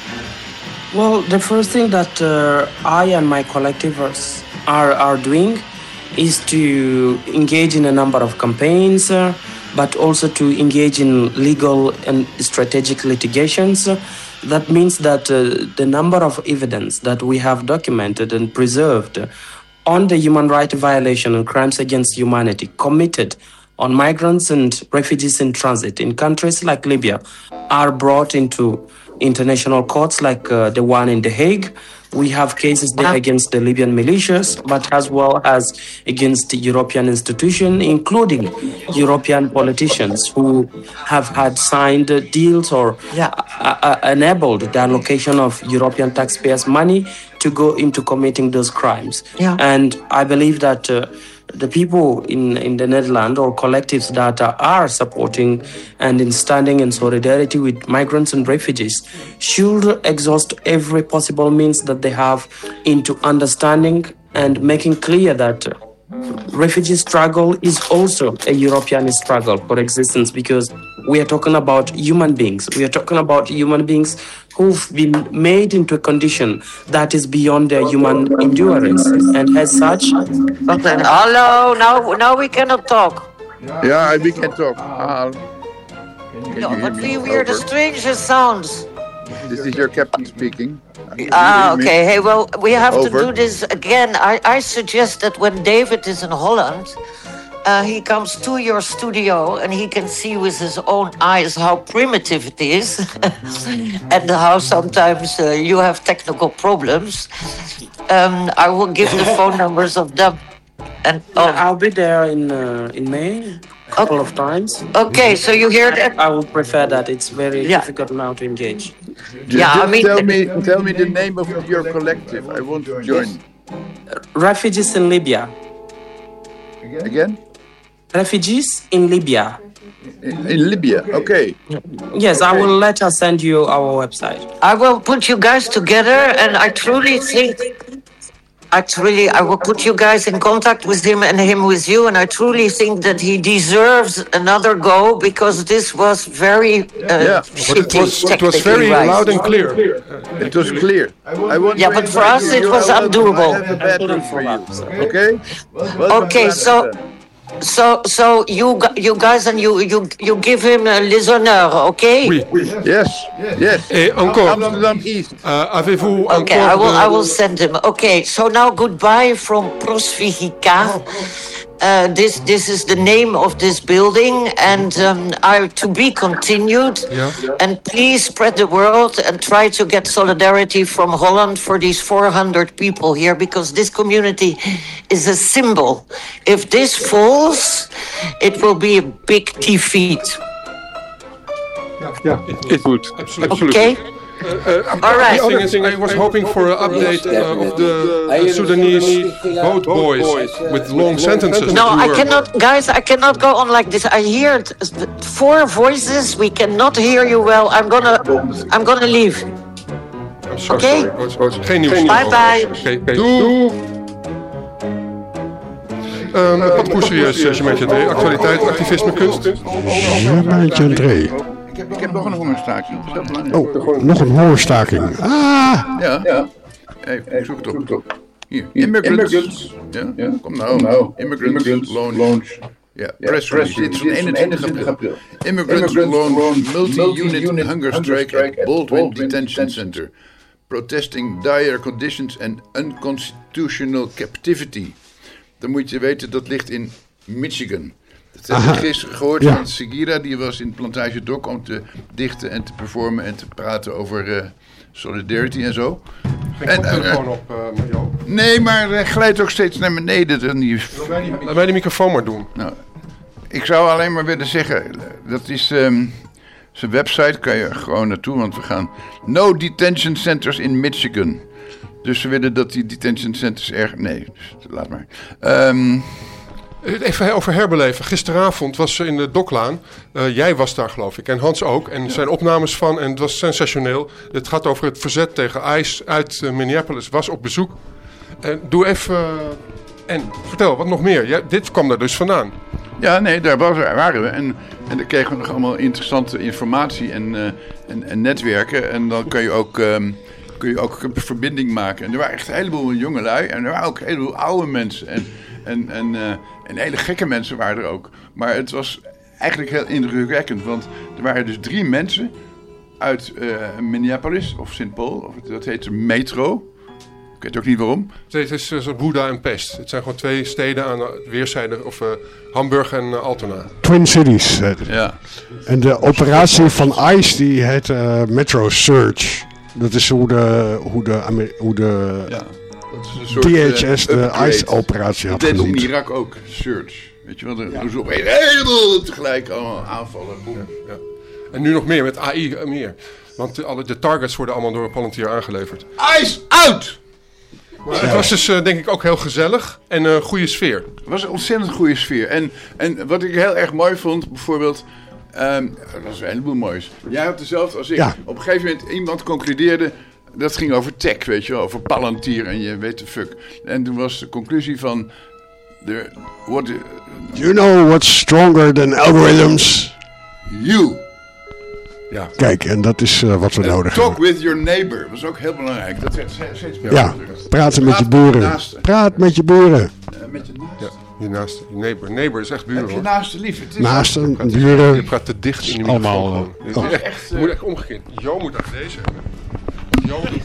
Well, the first thing that uh, I and my collectivers are, are doing is to engage in a number of campaigns, uh, but also to engage in legal and strategic litigations. That means that uh, the number of evidence that we have documented and preserved on the human rights violation and crimes against humanity committed on migrants and refugees in transit in countries like Libya are brought into international courts like uh, the one in The Hague. We have cases there against the Libyan militias, but as well as against the European institutions, including European politicians who have had signed deals or Yeah. uh, uh, enabled the allocation of European taxpayers' money to go into committing those crimes. Yeah. And I believe that uh, the people in, in the Netherlands or collectives that are, are supporting and in standing in solidarity with migrants and refugees should exhaust every possible means that they have into understanding and making clear that refugee struggle is also a European struggle for existence, because we are talking about human beings. We are talking about human beings who've been made into a condition that is beyond their human endurance. And as such... But then, hello, now, now we cannot talk. Yeah, we can talk. Uh, can No, you hear but me? we hear the Over. strangest sounds. This is your captain speaking. You Ah, hear me? okay. Hey, well, we have Over. to do this again. I, I suggest that when David is in Holland, uh, he comes to your studio and he can see with his own eyes how primitive it is and how sometimes uh, you have technical problems. Um, I will give the phone numbers of them. And Yeah, oh, I'll be there in uh, in May a couple of times. okay, so you hear that? I would prefer that. It's very Yeah. difficult now to engage. Ju- Yeah, I just mean- tell me, tell me the name of your collective. I want to join. Refugees in Libya. Again? Refugees in Libya. In, in Libya. Okay. Yes, I will later send you our website. I will put you guys together, and I truly think, actually, I will put you guys in contact with him and him with you, and I truly think that he deserves another go, because this was very uh, Yeah, But shitty, it was, it was technically very right. loud and clear. It was clear. I want Yeah, to but for invite us you. it You was are welcome. undoable. I have a bedroom for you. Okay? Welcome Okay, to so Amsterdam. so so you gu- you guys and you you you give him uh, les honneurs, okay? Oui. Yes, yes. Et encore, Amsterdam East. euh, avez-vous Okay, encore I will de- I will send him. Okay, so now goodbye from Prosvigica. Uh, this this is the name of this building, and um, I to be continued. Yeah. And please spread the word and try to get solidarity from Holland for these four hundred people here, because this community is a symbol. If this falls, it will be a big defeat. Ja, it would. Absolutely. Okay. All right. The other thing, I was hoping for an update uh, of the uh, Sudanese boat boys with long sentences. No, that you I were- cannot, guys, I cannot go on like this. I hear t- four voices. We cannot hear you well. I'm gonna, I'm gonna leave. I'm so Oké. sorry. Oh, oh, Geen nieuws. Bye bye. Oké, oké. Doei. Um, wat poes serieus, uh, Germaintje André? Actualiteit, activisme, kunst. Germaintje André. Ik heb, ik heb nog een hongerstaking. Dat is heel belangrijk. Oh, nog een hongerstaking. Ah! Ja, ja. Even, ik zoek het op. Hier, immigrants. Ja, ja. Kom nou. nou. Immigrants, Immigrants launch. Ja, press release. Dit is van eenentwintig april. Immigrants launch multi-unit hunger strike at Baldwin Detention Center. Protesting dire conditions and unconstitutional captivity. Dan moet je weten, dat ligt in Michigan. Dat heb ik gisteren gehoord Ja. van Segura. Die was in Plantage Dock om te dichten en te performen en te praten over uh, solidarity en zo. Geen En, koptelefoon uh, op, uh, Joop. Nee, maar hij glijdt ook steeds naar beneden. Dan die... Laat mij de microfoon maar doen. Nou, ik zou alleen maar willen zeggen, dat is um, zijn website, kan je gewoon naartoe, want we gaan no detention centers in Michigan. Dus ze willen dat die detention centers erg... Nee, dus laat maar. Um, Even over herbeleven. Gisteravond was ze in de Doklaan. Uh, jij was daar, geloof ik. En Hans ook. En er zijn opnames van. En het was sensationeel. Het gaat over het verzet tegen ICE uit uh, Minneapolis. Was op bezoek. En doe even... Uh, en vertel, wat nog meer? Ja, dit kwam daar dus vandaan. Ja, nee, daar was, waren we. En, en dan kregen we nog allemaal interessante informatie en, uh, en, en netwerken. En dan kun je ook... Um, kun je ook een verbinding maken. En er waren echt een heleboel jongelui. En er waren ook een heleboel oude mensen. En, en, en, uh, en hele gekke mensen waren er ook. Maar het was eigenlijk heel indrukwekkend. Want er waren dus drie mensen uit uh, Minneapolis of Saint Paul. Of dat heet Metro. Ik weet ook niet waarom. Het is uh, zo'n Buda en Pest. Het zijn gewoon twee steden aan de weerszijden. Of uh, Hamburg en uh, Altona. Twin Cities heet het. Ja. En de operatie van ICE die heet uh, Metro Surge. Dat is hoe de, hoe de, Amer- hoe de Ja. Dat is een soort, D H S uh, de upgrade. ICE-operatie had Dat deden ze genoemd. in Irak ook, Surge. Weet je wel, dan doen ze op een heleboel tegelijk allemaal aanvallen. Boem. Ja. En nu nog meer met A I uh, meer. Want de, alle, de targets worden allemaal door Palantir aangeleverd. ICE out! Maar het was dus uh, denk ik ook heel gezellig en een uh, goede sfeer. Het was een ontzettend goede sfeer. En, en wat ik heel erg mooi vond, bijvoorbeeld... Um, dat was een heleboel moois. Jij had hetzelfde als ik. Ja. Op een gegeven moment iemand concludeerde... Dat ging over tech, weet je wel. Over Palantir en je weet de fuck. En toen was de conclusie van... there, what, Do you know what's stronger than algorithms? you. Ja. Kijk, en dat is uh, wat we En nodig talk hebben. with your neighbor. Dat was ook heel belangrijk. Dat werd steeds meer. Ja, praten met je Praat boeren. naaste. Praat met je boeren. Uh, met je naaste. Ja, je naaste, je neighbor. Neighbor is echt buren Heb je hoor. naaste lief. Het is Naasten, Je buren. praat te dicht in de Allemaal, microfoon. uh, gewoon. oh. Het is echt, je moet echt omgekeerd. Jo moet uit deze hebben. Jo doet...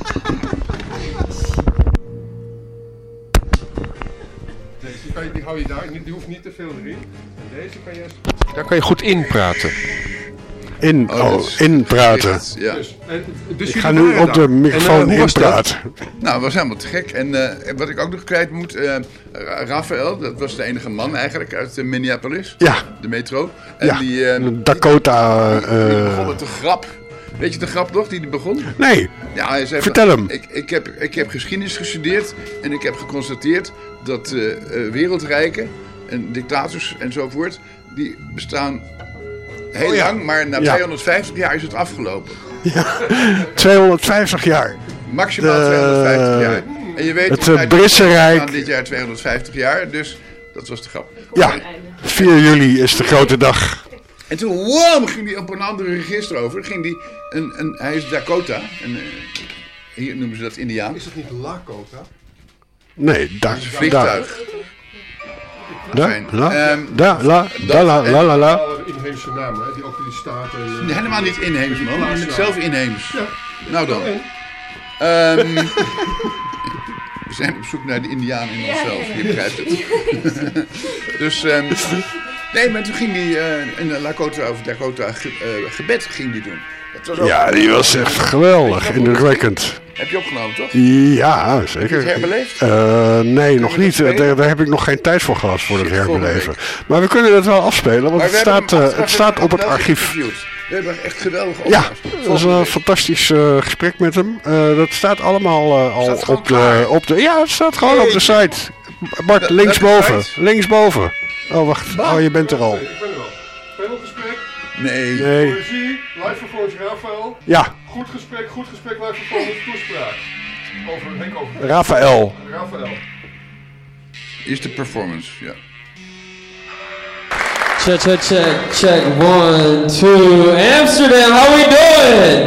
Deze die, kan je, die hou je daar, die hoeft niet te veel erin. En deze kan je... Daar kan je goed in praten. In, Oh, oh, dat is- inpraten. Ja. Dus, en, dus Ik jullie ga nu waren op de daar. microfoon En, uh, hoe was dat? inpraten. Nou, dat was helemaal te gek. En uh, wat ik ook nog kwijt moet, uh, Rafael, dat was de enige man eigenlijk uit uh, Minneapolis, Ja, de metro. En ja. die, uh, Dakota. die, die eh, begon met de grap. Weet je de grap nog die die begon? nee, Ja, hij zei, Vertel hem. Ik, ik, heb, ik heb geschiedenis gestudeerd en ik heb geconstateerd dat uh, uh, wereldrijken en dictators enzovoort, die bestaan heel Oh ja. lang, maar na Ja. tweehonderdvijftig jaar is het afgelopen. tweehonderdvijftig jaar. Maximaal De- tweehonderdvijftig jaar. En je weet, het, de uh, United Britse States Rijk- bestaan dit jaar tweehonderdvijftig jaar, dus dat was de grap. Ja, vier juli is de grote dag. En toen, wow, ging hij op een ander register over. Ging die een, een, hij is Dakota. En, uh, hier noemen ze dat Indiaan. Is het niet Lakota? Nee, daar. Vliegtuig. Daar, Fijn. la, Ehm, da, la, da, la, la, la, la. Alle inheemse namen, hè, die ook die staten... en, uh, Helemaal niet inheems, man. Je bent zelf inheems. Ja. Nou dan. Ehm, we zijn op zoek naar de Indiaan in onszelf. Je begrijpt het. Dus, ehm, nee, maar toen ging hij uh, in de Lakota of Dakota ge, uh, gebed ging die doen. Dat was ook, Ja, die was echt geweldig, indrukwekkend. Heb je opgenomen, toch? Ja, Heb je het zeker. herbeleefd? Eh, nee, nog het niet. spelen? Daar, daar heb ik nog geen tijd voor gehad voor het Shit, volgende herbeleven. Maar we kunnen het wel afspelen, want Maar het we hebben staat, hem eh, achteraf het staat op het wel archief. geïnterviewd. We hebben echt geweldige Ja, opnames. dat was Volgende een week. fantastisch eh, gesprek met hem. Eh, dat staat allemaal eh, al Staat gewoon op de, klaar. op de... Ja, het staat gewoon op de site. Bart, Dat- linksboven. welke site? Linksboven. Oh, wacht. Oh, je bent er al. Ik ben er wel. Panelgesprek, Nee. Nee. poëzie, live performance Rafael. Ja, Goed gesprek, goed gesprek, live performance, toespraak. Over, Henk over. Rafael. Rafael. Is de performance, ja. Check, check, check, check. One, two. Amsterdam, how we doing?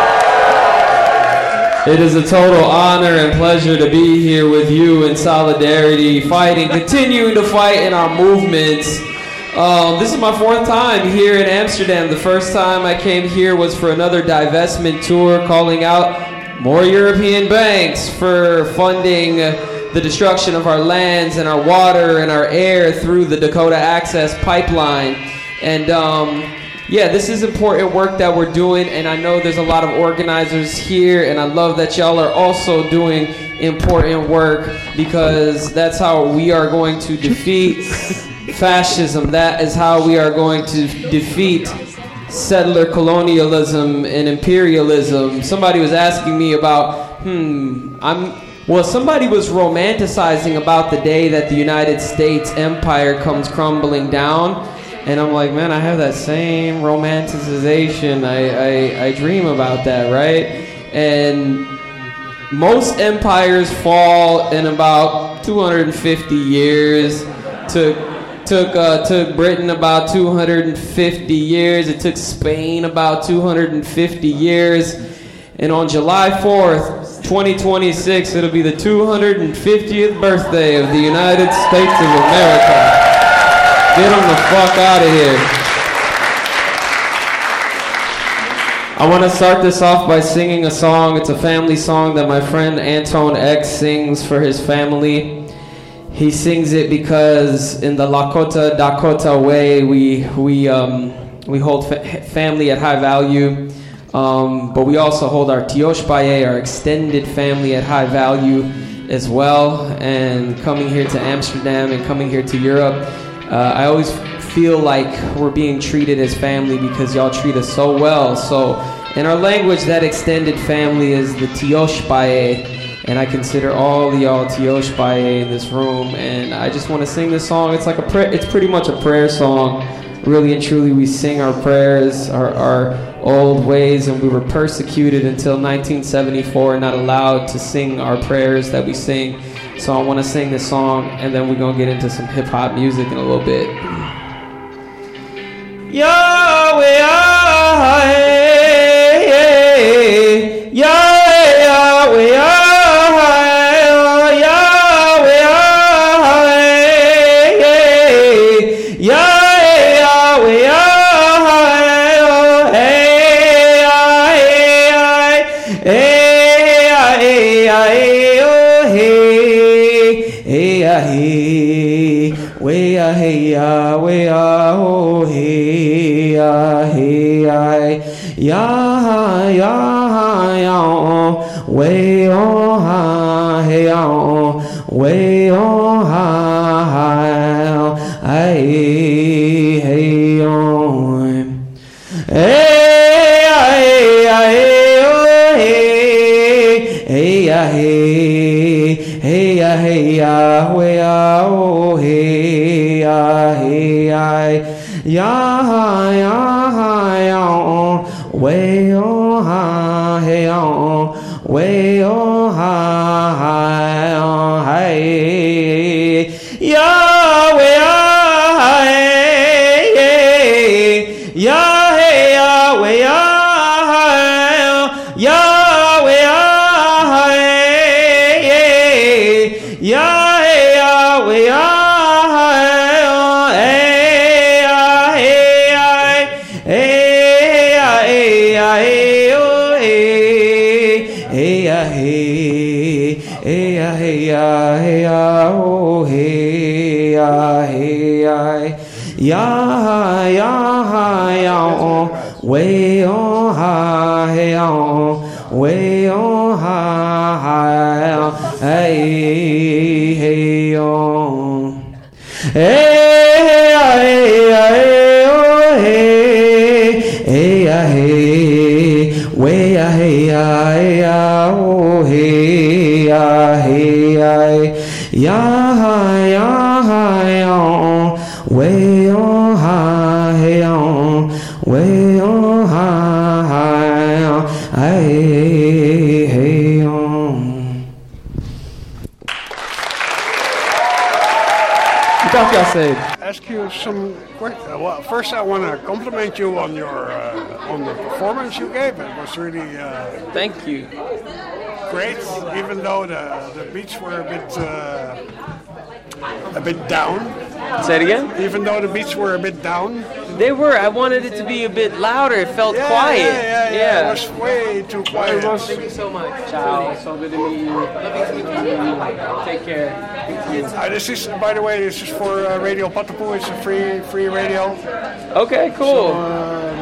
It is a total honor and pleasure to be here with you in solidarity, fighting, continuing to fight in our movements. Um, this is my fourth time here in Amsterdam. The first time I came here was for another divestment tour, calling out more European banks for funding uh, the destruction of our lands and our water and our air through the Dakota Access Pipeline. And um, yeah, this is important work that we're doing, and I know there's a lot of organizers here, and I love that y'all are also doing important work, because that's how we are going to defeat fascism. That is how we are going to defeat settler colonialism and imperialism. Somebody was asking me about, hmm, I'm, well, somebody was romanticizing about the day that the United States empire comes crumbling down. And I'm like, man, I have that same romanticization. I, I, I dream about that, right? And most empires fall in about two hundred fifty years. Took took uh, took Britain about two hundred fifty years. It took Spain about two hundred fifty years. And on July fourth, twenty twenty-six, it'll be the two hundred fiftieth birthday of the United States of America. Get them the fuck out of here. I want to start this off by singing a song. It's a family song that my friend Anton X sings for his family. He sings it because in the Lakota Dakota way, we we um, we hold fa- family at high value, um, but we also hold our Tioshpaye, our extended family, at high value as well. And coming here to Amsterdam and coming here to Europe, Uh, I always feel like we're being treated as family because y'all treat us so well. So in our language, that extended family is the Tioshpaye, and I consider all of y'all Tioshpaye in this room. And I just want to sing this song. It's like a prayer. It's pretty much a prayer song. Really and truly, we sing our prayers, our, our old ways, and we were persecuted until nineteen seventy-four, not allowed to sing our prayers that we sing. So I want to sing this song, and then we're going to get into some hip-hop music in a little bit. Yahweh, Yahweh, Yahweh, Yahweh, Yahweh, Yahweh, Yahweh, yeah, yeah, yeah, way on high, hey, on, way on high, hey, hey, on, hey, hey, hey, oh, hey, hey, hey, hey, hey, Yahweh, oh, hey, hey, hey, yeah, yeah, yeah, way on high, hey, on, way on high, hey, Yahweh, Yahweh, Yahweh, Yahweh, Yahweh, Yahweh, yeah, yeah, yeah, way on high, hey, on, way on high, hey, hey, on, hey, hey, hey, oh, hey, hey, hey, way, hey, hey, oh, hey, hey, yeah, yeah, yeah, way on high, hey, on, way on high, hey, hey, on. What y'all say? Ask you some questions. Well, first I want to compliment you on your uh, on the performance you gave. It was really uh, thank you. Great, even though the the beats were a bit uh, a bit down. Say it again? Even though the beats were a bit down. They were. I wanted it to be a bit louder. It felt yeah, quiet. Yeah, yeah, yeah, yeah. It was way too quiet. Was, Thank you so much. Ciao. So good to meet you. Love you too. Take care. Uh, this is, by the way, this is for uh, Radio Patapoe. It's a free free radio. Okay, cool. So, um,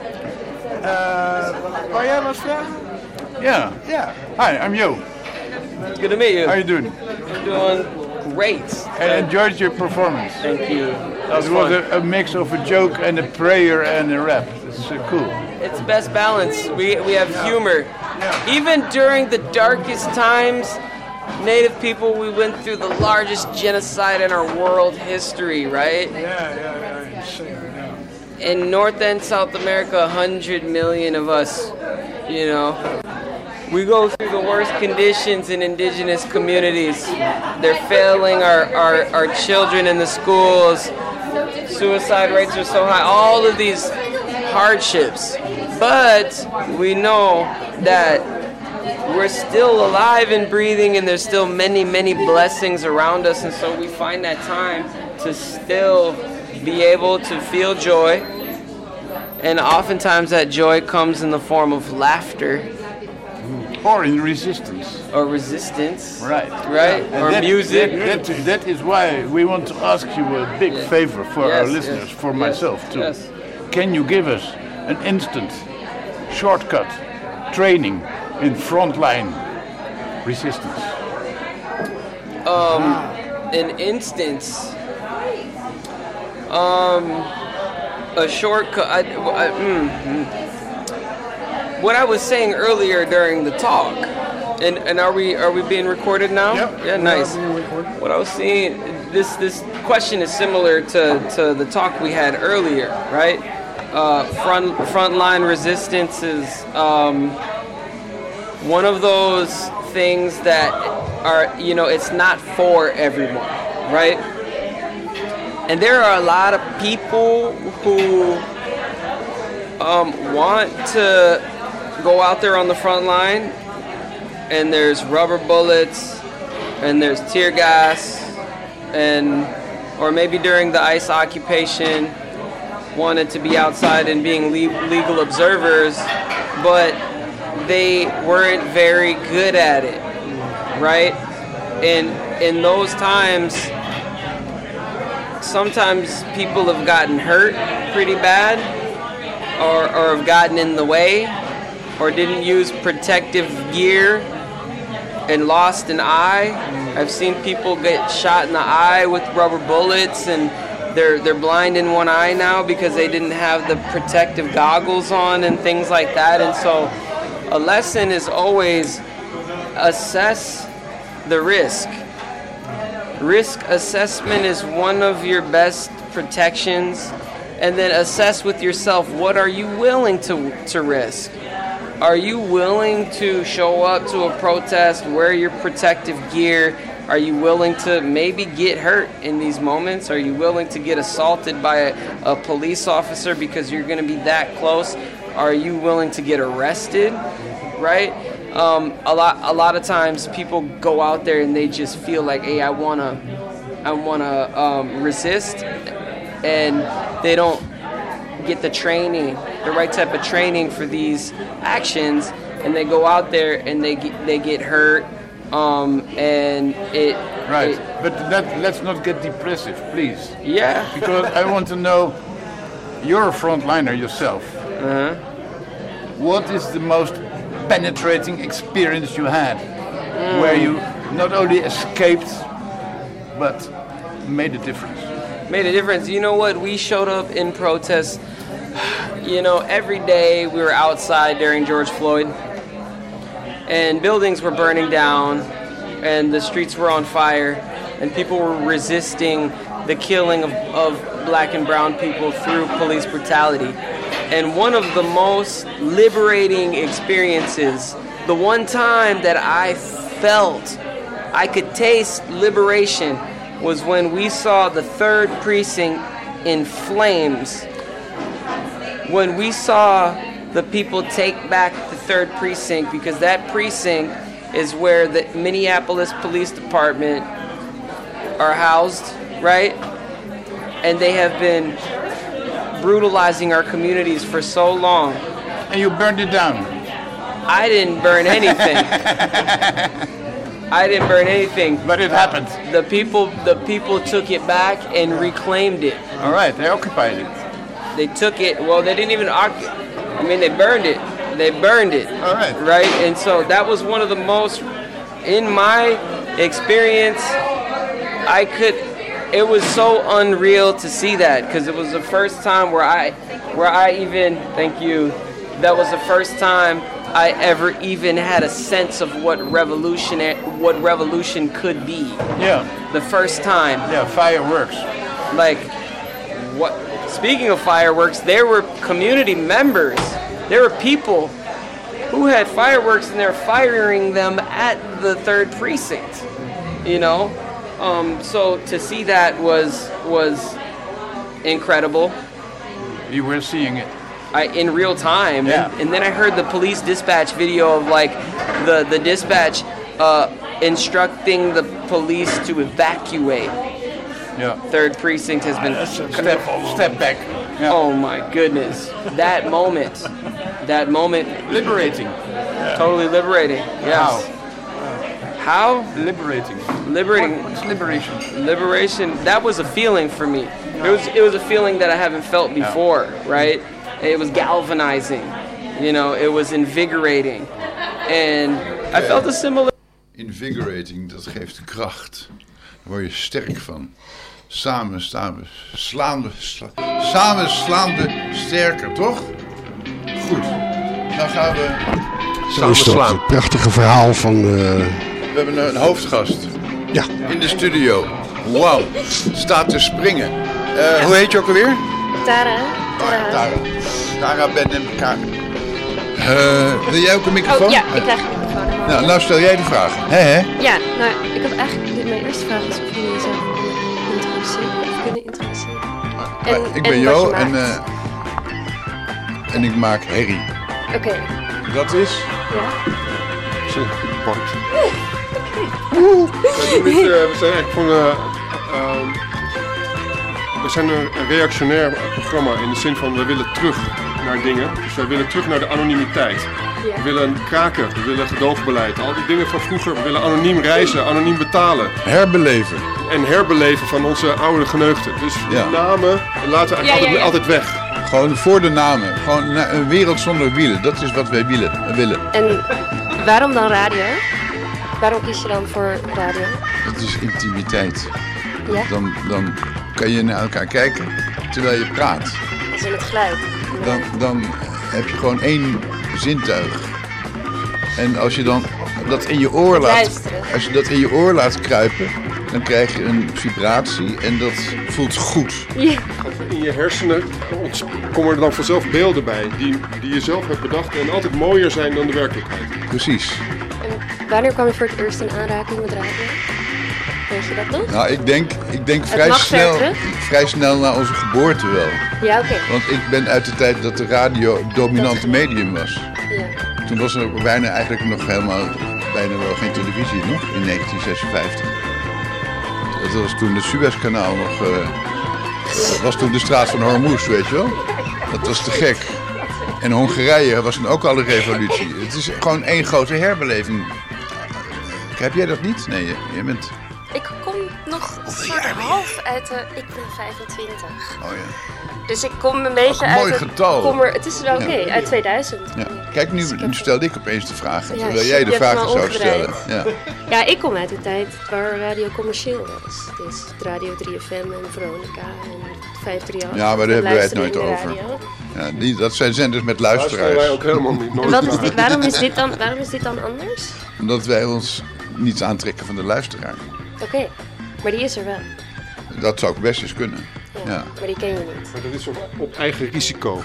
uh, oh yeah, what's that? Yeah. Yeah. Hi, I'm Yo. It's good to meet you. How you doing? I'm doing great. I enjoyed your performance. Thank you. That was it was fun. a, a mix of a joke and a prayer and a rap. It's uh, cool. It's best balance. We we have humor. Even during the darkest times, Native people, we went through the largest genocide in our world history, right? Yeah, yeah, yeah. Insane, yeah. In North and South America, one hundred million of us, you know. We go through the worst conditions in indigenous communities. They're failing our, our, our children in the schools. Suicide rates are so high. All of these hardships. But we know that we're still alive and breathing, and there's still many, many blessings around us. And so we find that time to still be able to feel joy. And oftentimes that joy comes in the form of laughter. Or in resistance. Or resistance. Right. Right? And or that, music. That, that, that is why we want to ask you a big yes. favor for yes, our listeners, yes, for yes, myself too. Yes. Can you give us an instant, shortcut training in frontline resistance? Um, an instance. Um, a shortcut. I, I, mm, mm. What I was saying earlier during the talk, and and are we are we being recorded now? Yep. Yeah, nice. What I was saying, this this question is similar to, to the talk we had earlier, right? Uh, front frontline resistance is um, one of those things that are, you know, it's not for everyone, right? And there are a lot of people who um, want to go out there on the front line, and there's rubber bullets, and there's tear gas, and or maybe during the ICE occupation, wanted to be outside and being le- legal observers, but they weren't very good at it, right? And in those times, sometimes people have gotten hurt pretty bad, or, or have gotten in the way, or didn't use protective gear and lost an eye. I've seen people get shot in the eye with rubber bullets, and they're they're blind in one eye now because they didn't have the protective goggles on and things like that. And so a lesson is always assess the risk. Risk assessment is one of your best protections. And then assess with yourself, what are you willing to to risk? Are you willing to show up to a protest, wear your protective gear? Are you willing to maybe get hurt in these moments? Are you willing to get assaulted by a, a police officer because you're going to be that close? Are you willing to get arrested, right? Um, a lot a lot of times people go out there and they just feel like, hey, I want to I want to um, resist, and they don't get the training, the right type of training for these actions, and they go out there and they get, they get hurt, um, and it... Right, it, but let, let's not get depressive, please. Yeah. Because I want to know, you're a frontliner yourself. Uh-huh. What is the most penetrating experience you had, mm. where you not only escaped, but made a difference? Made a difference. You know what? We showed up in protest. You know, every day we were outside during George Floyd, and buildings were burning down, and the streets were on fire, and people were resisting the killing of, of black and brown people through police brutality. And one of the most liberating experiences, the one time that I felt I could taste liberation, was when we saw the third precinct in flames. When we saw the people take back the third precinct, because that precinct is where the Minneapolis Police Department are housed, right? And they have been brutalizing our communities for so long. And you burned it down? I didn't burn anything. I didn't burn anything. But it happened. The people, the people took it back and reclaimed it. All right, they occupied it. They took it. Well, they didn't even occupy. I mean, they burned it. They burned it. All right. Right, and so that was one of the most, in my experience, I could. It was so unreal to see that, because it was the first time where I, where I even. Thank you. That was the first time I ever even had a sense of what revolution what revolution could be. Yeah. The first time. Yeah, fireworks. Like, what? Speaking of fireworks, there were community members. There were people who had fireworks and they're firing them at the third precinct. You know, um, so to see that was was incredible. You were seeing it. I, in real time, yeah. and, and then I heard the police dispatch video of like the the dispatch uh, instructing the police to evacuate. Yeah. Third precinct has been step, step back. Yeah. Oh my goodness, that moment, that moment, liberating, totally liberating. Yes. How? How? Liberating. Liberating. What's liberation? Liberation. That was a feeling for me. It was it was a feeling that I haven't felt before, yeah. Right? It was galvanizing, you know, it was invigorating. And I felt a similar... Invigorating, dat geeft kracht. Daar word je sterk van. Samen staan we, slaan we, sla, samen slaan we sterker, toch? Goed, dan gaan we samen slaan. Het prachtige verhaal van... Uh... We hebben een hoofdgast. Ja. In de studio. Wauw, staat te springen. Uh, ja. Hoe heet je ook alweer? Tara. Tara. Tara, Tara Ben en elkaar. Uh, wil jij ook een microfoon? Oh, ja, ik krijg een microfoon. microfoon in mijn Nou, nou stel jij de vraag. Hè, hè? Ja, nou, ik had eigenlijk... Mijn eerste vraag is of jullie jezelf kunnen introduceren. Of kunnen introduceren. En, ik ben en Jo wat je en, maakt. uh, en ik maak herrie. Oké. Okay. Dat is... Ja. Bart. We, dit, uh, we zijn eigenlijk van... Uh, uh, we zijn een, een reactionair programma in de zin van we willen terug naar dingen. Dus wij willen terug naar de anonimiteit. Ja. We willen kraken, we willen gedoogbeleid. Al die dingen van vroeger. We willen anoniem reizen, anoniem betalen. Herbeleven. En herbeleven van onze oude geneugten. Dus ja. namen laten we ja, altijd, ja, ja. altijd weg. Gewoon voor de namen. Gewoon een wereld zonder wielen. Dat is wat wij willen. willen. En waarom dan radio? Waarom kies je dan voor radio? Het is intimiteit. Ja? Dan, dan kan je naar elkaar kijken terwijl je praat. Dat is in het geluid. Dan, dan heb je gewoon één zintuig. En als je dan dat in je oor laat, als je dat in je oor laat kruipen, dan krijg je een vibratie en dat voelt goed. Ja. In je hersenen komen er dan vanzelf beelden bij die, die je zelf hebt bedacht en altijd mooier zijn dan de werkelijkheid. Precies. En wanneer kwam je voor het eerst in aanraking met radio? Weet je dat nog? Nou, ik denk, ik denk vrij, snel, vrij snel na onze geboorte wel. Ja, oké. Okay. Want ik ben uit de tijd dat de radio het dominante medium was. Ja. Toen was er bijna eigenlijk nog helemaal, bijna wel geen televisie nog, in negentien zesenvijftig. Dat was toen het Suezkanaal nog, uh, dat was toen de straat van Hormuz, weet je wel. Dat was te gek. En Hongarije was toen ook al een revolutie. Het is gewoon één grote herbeleving. Heb jij dat niet? Nee, je, je bent... Ik kom nog soort half uit de... Ik ben vijfentwintig. Oh ja. Dus ik kom een beetje uit... Een mooi getal. Kom er, het is wel oké, okay, ja. uit tweeduizend. Ja. Kijk, nu, nu stelde ik opeens de vragen, ja, terwijl jij de vragen zou stellen. Ja. ja, ik kom uit de tijd waar radio commercieel was. Dus Radio drie F M en Veronica en vijf drie acht. Ja, maar daar hebben wij het nooit over. Ja, die, dat zijn zenders met luisteraars. Wij ook helemaal niet. En wat is dit, waarom, is dit dan, waarom is dit dan anders? Omdat wij ons niets aantrekken van de luisteraar. Oké, okay, maar die is er wel. Dat zou ik best eens kunnen. Ja, ja. Maar die ken je niet. Maar dat is op, op eigen risico.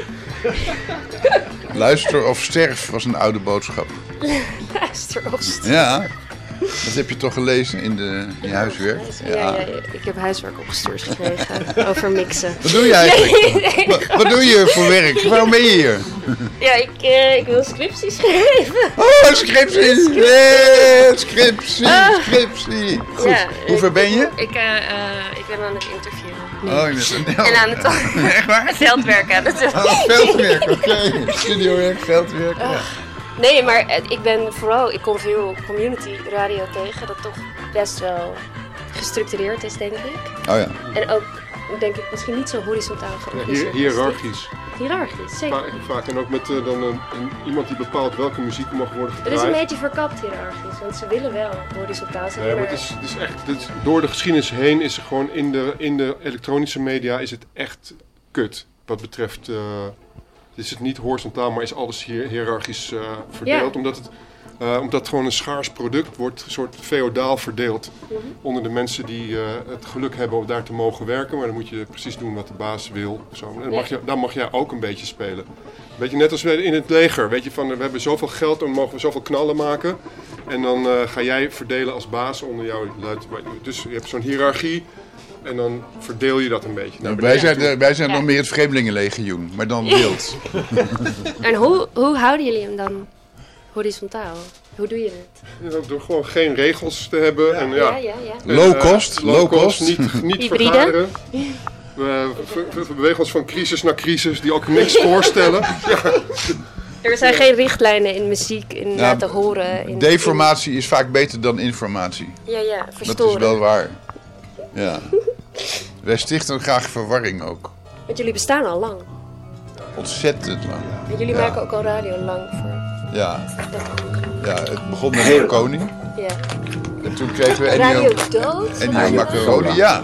Luister of sterf was een oude boodschap. Luister of sterf. Ja, dat heb je toch gelezen in, de, in je huiswerk? Ja, ja, ja, ik heb huiswerk opgestuurd gekregen over mixen. Wat doe je eigenlijk? Nee, nee, wat, wat doe je voor werk? Waarom ben je hier? Ja, ik, uh, ik wil scriptie schrijven. Oh, scriptie! Nee, scriptie, scriptie. Goed, ja, hoe ver ben je? Ik, uh, uh, ik ben aan het interviewen. Nee. Oh, je bent en aan het Echt waar? veldwerk aan het doen. Oh, veldwerk, oké. Okay. Studiowerk, veldwerk. Ja. Nee, maar ik ben vooral, ik kom veel community radio tegen dat toch best wel gestructureerd is, denk ik. Oh ja. En ook, denk ik, misschien niet zo horizontaal georganiseerd. Ja, hiërarchisch. Hiërarchisch, zeker. Vaak, vaak en ook met uh, dan een, een, iemand die bepaalt welke muziek mag worden gedraaid. Het is een beetje verkapt hiërarchisch, want ze willen wel horizontaal zijn. Nee, maar het is, het is echt, het is, door de geschiedenis heen is er gewoon in de, in de elektronische media is het echt kut. Wat betreft, uh, is het niet horizontaal, maar is alles hier hiërarchisch uh, verdeeld. Ja. Omdat het Uh, omdat het gewoon een schaars product wordt, een soort feodaal verdeeld mm-hmm. onder de mensen die uh, het geluk hebben om daar te mogen werken. Maar dan moet je precies doen wat de baas wil. Zo. En mag je, daar mag jij ook een beetje spelen. Weet je, net als we in het leger. Weet je, van, we hebben zoveel geld en mogen we zoveel knallen maken. En dan uh, ga jij verdelen als baas onder jouw luid. Dus je hebt zo'n hiërarchie. En dan verdeel je dat een beetje. Nou, wij zijn, de, wij zijn ja. nog meer het Vreemdelingenlegioen, maar dan wild. En hoe, hoe houden jullie hem dan horizontaal? Hoe doe je het? Ja, door gewoon geen regels te hebben. Ja. En, ja. Ja, ja, ja. Low cost. Uh, low, low cost. cost. Niet, niet vergaderen. We, we, we bewegen ons van crisis naar crisis die ook niks voorstellen. Ja. Er zijn geen richtlijnen in muziek, in ja, laten horen. In, deformatie in... is vaak beter dan informatie. Ja, ja, verstoren. Dat is wel waar. Ja. Wij stichten graag verwarring ook. Want jullie bestaan al lang. Ontzettend lang. En jullie ja. maken ook al radio lang voor. Ja. Ja, het begon met de koning. Ja. En toen kregen we Radio Ennio, Dood. Ennio Macaroni, ja.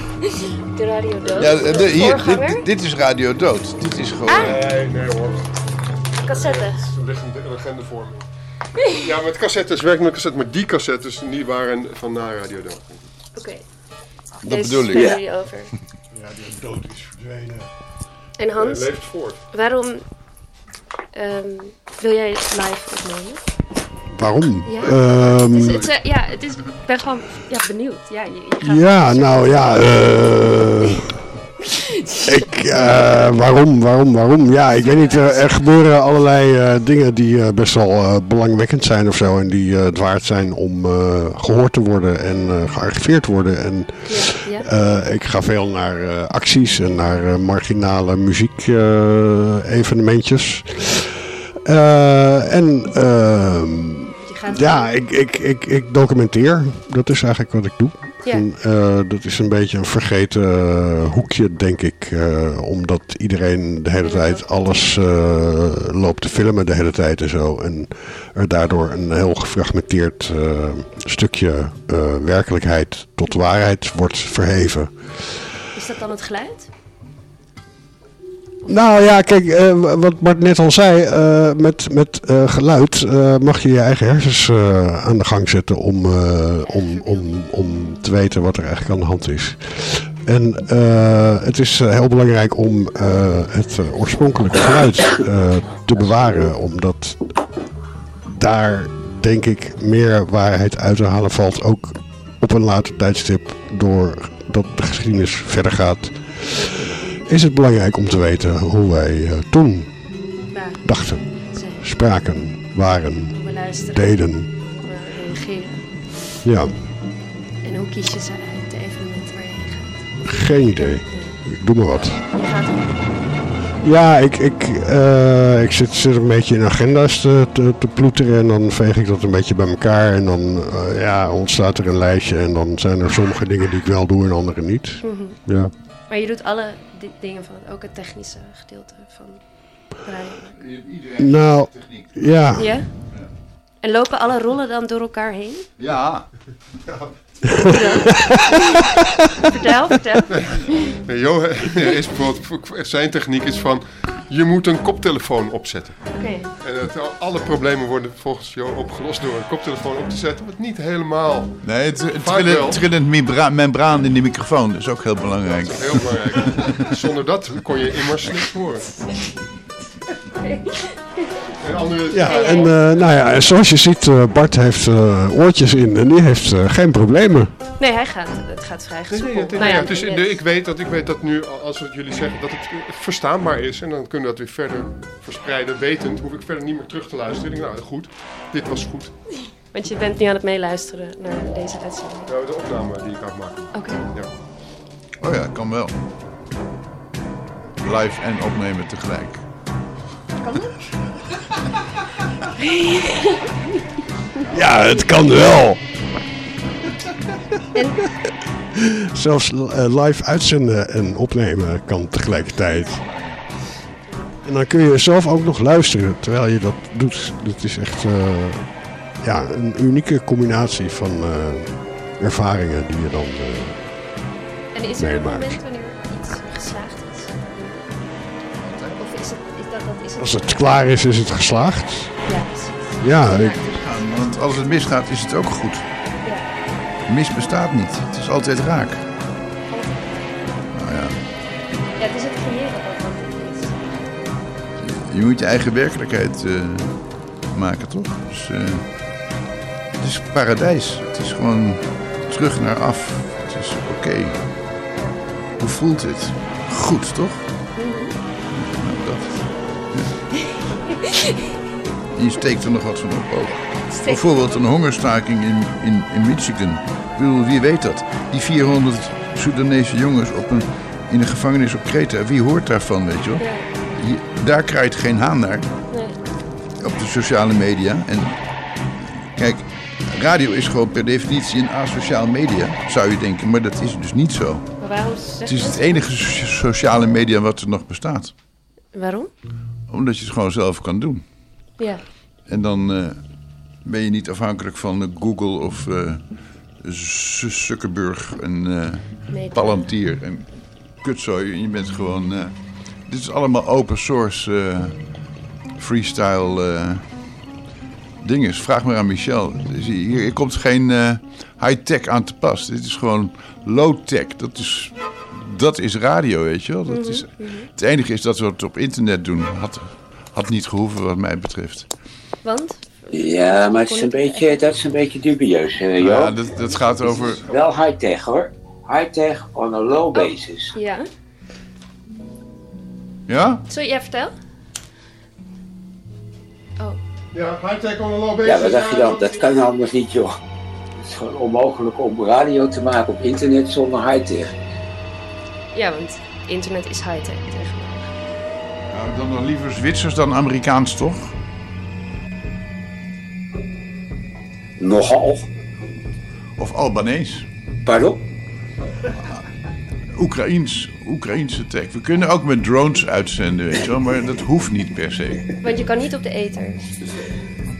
De Radio Dood. Ja, de, hier, dit, dit is Radio Dood. Dit is gewoon... Ah. Nee, nee hoor. Cassettes. Het ligt een legende voor me. Ja, met cassettes, werkt met cassettes, maar die cassettes die waren van na Radio Dood. Oké. Okay. Dat Deze bedoel ik. Ja. Jullie over. Radio Dood is verdwenen. En Hans, ja, leeft voort. Waarom um, wil jij live opnemen? waarom? Ja, Ehm, het is, het is, uh, ja, het is, ik ben gewoon ja, benieuwd. Ja, je, je gaat ja nou ja... Uh, ik, uh, waarom, waarom, waarom? Ja, ik weet niet. Uh, er gebeuren allerlei uh, dingen die uh, best wel uh, belangwekkend zijn of zo. En die uh, het waard zijn om uh, gehoord te worden en uh, gearchiveerd te worden. En ja. uh, ik ga veel naar uh, acties en naar uh, marginale muziek uh, evenementjes. Uh, en uh, ja, ik, ik, ik, ik documenteer. Dat is eigenlijk wat ik doe. Ja. En, uh, dat is een beetje een vergeten uh, hoekje, denk ik. Uh, omdat iedereen de hele tijd alles uh, loopt te filmen de hele tijd en zo. En er daardoor een heel gefragmenteerd uh, stukje uh, werkelijkheid tot waarheid wordt verheven. Is dat dan het geluid? Nou ja, kijk, uh, wat Bart net al zei, uh, met, met uh, geluid uh, mag je je eigen hersens uh, aan de gang zetten om, uh, om, om, om te weten wat er eigenlijk aan de hand is. En uh, het is uh, heel belangrijk om uh, het uh, oorspronkelijke geluid uh, te bewaren, omdat daar, denk ik, meer waarheid uit te halen valt, ook op een later tijdstip, doordat de geschiedenis verder gaat. Is het belangrijk om te weten hoe wij uh, toen ja. dachten, spraken, waren, deden. Hoe we reageren. Ja. En hoe kies je ze uit, de evenementen waar je heen gaat? Geen idee. Ik doe maar wat. Je gaat ja, ik, ik, uh, ik zit, zit een beetje in agenda's te, te, te ploeteren en dan veeg ik dat een beetje bij elkaar. En dan uh, ja, ontstaat er een lijstje en dan zijn er sommige dingen die ik wel doe en andere niet. Mm-hmm. Ja. Maar je doet alle di- dingen van, ook het technische gedeelte van radio. Iedereen nou, techniek. Ja. ja. En lopen alle rollen dan door elkaar heen? Ja. vertel, vertel. Nee, Johan is bijvoorbeeld, zijn techniek is van, je moet een koptelefoon opzetten. Okay. En het, alle problemen worden volgens Jo opgelost door een koptelefoon op te zetten, wat niet helemaal... Nee, het, het trillend, trillend membra- membraan in de microfoon is ook heel belangrijk. Dat is heel belangrijk. Zonder dat kon je immers niks horen. En andere... Ja, en uh, nou ja, en zoals je ziet, uh, Bart heeft uh, oortjes in en die heeft uh, geen problemen. Nee, hij gaat, het gaat vrij nee, nee, het, nou ja, ja, dus de, ik, weet dat, ik weet dat nu, als we jullie zeggen, dat het verstaanbaar is. En dan kunnen we dat weer verder verspreiden. Wetend hoef ik verder niet meer terug te luisteren. Ik denk, nou goed, dit was goed. Want je bent nu aan het meeluisteren naar deze uitzending. Nou, de opname die ik aan het maken. Oké. Okay. Ja. Oh ja, kan wel. Live en opnemen tegelijk. Kan dat? Ja, het kan wel. En? Zelfs uh, live uitzenden en opnemen kan tegelijkertijd. En dan kun je zelf ook nog luisteren terwijl je dat doet. Dat is echt uh, ja, een unieke combinatie van uh, ervaringen die je dan uh, En is er meemaakt. een moment wanneer iets geslaagd is? Of is het, is dat, dat is het... Als het klaar is, is het geslaagd. Ja, ja, ik... ja, want als het misgaat, is het ook goed. Ja. Mis bestaat niet. Het is altijd raak. Nou ja. Ja, het is het creëren dat wat het is. Je moet je eigen werkelijkheid uh, maken, toch? Dus, uh, het is paradijs. Het is gewoon terug naar af. Het is oké. Okay. Hoe voelt dit? Goed, toch? Nou, dat. Ja. Je steekt er nog wat van op ook. Bijvoorbeeld een hongerstaking in, in, in Michigan. Ik bedoel, wie weet dat? Die vierhonderd Soedanese jongens op een, in een gevangenis op Kreta. Wie hoort daarvan, weet je wel? Je, daar krijgt geen haan naar. Nee. Op de sociale media. En kijk, radio is gewoon per definitie een asociaal media, zou je denken. Maar dat is dus niet zo. Maar waarom zeg je het is het enige so- sociale media wat er nog bestaat. Waarom? Omdat je het gewoon zelf kan doen. Ja. En dan uh, ben je niet afhankelijk van uh, Google of uh, Zuckerberg en uh, nee, Palantir en kutzooi. Je bent gewoon... Uh, dit is allemaal open source uh, freestyle uh, dingen. Vraag maar aan Michel. Hier, hier komt geen uh, high-tech aan te pas. Dit is gewoon low-tech. Dat is, dat is radio, weet je wel. Dat is, het enige is dat we het op internet doen. Had, had niet gehoeven wat mij betreft. Want? Ja, maar het is een beetje, dat is een beetje dubieus, hè, joh. Ja, dat, dat gaat over... Wel high-tech, hoor. High-tech on a low basis. Ja. Ja? Sorry, jij vertel? Oh. Ja, high-tech on a low basis. Ja, wat dacht je dan? Dat kan anders niet, joh. Het is gewoon onmogelijk om radio te maken op internet zonder high-tech. Ja, want internet is high-tech tegenwoordig. Nou, dan nog liever Zwitsers dan Amerikaans, toch? Nogal. Of Albanees. Pardon? Oekraïens. Oekraïense tech. We kunnen ook met drones uitzenden, weet je wel, maar dat hoeft niet per se. Want je kan niet op de ether.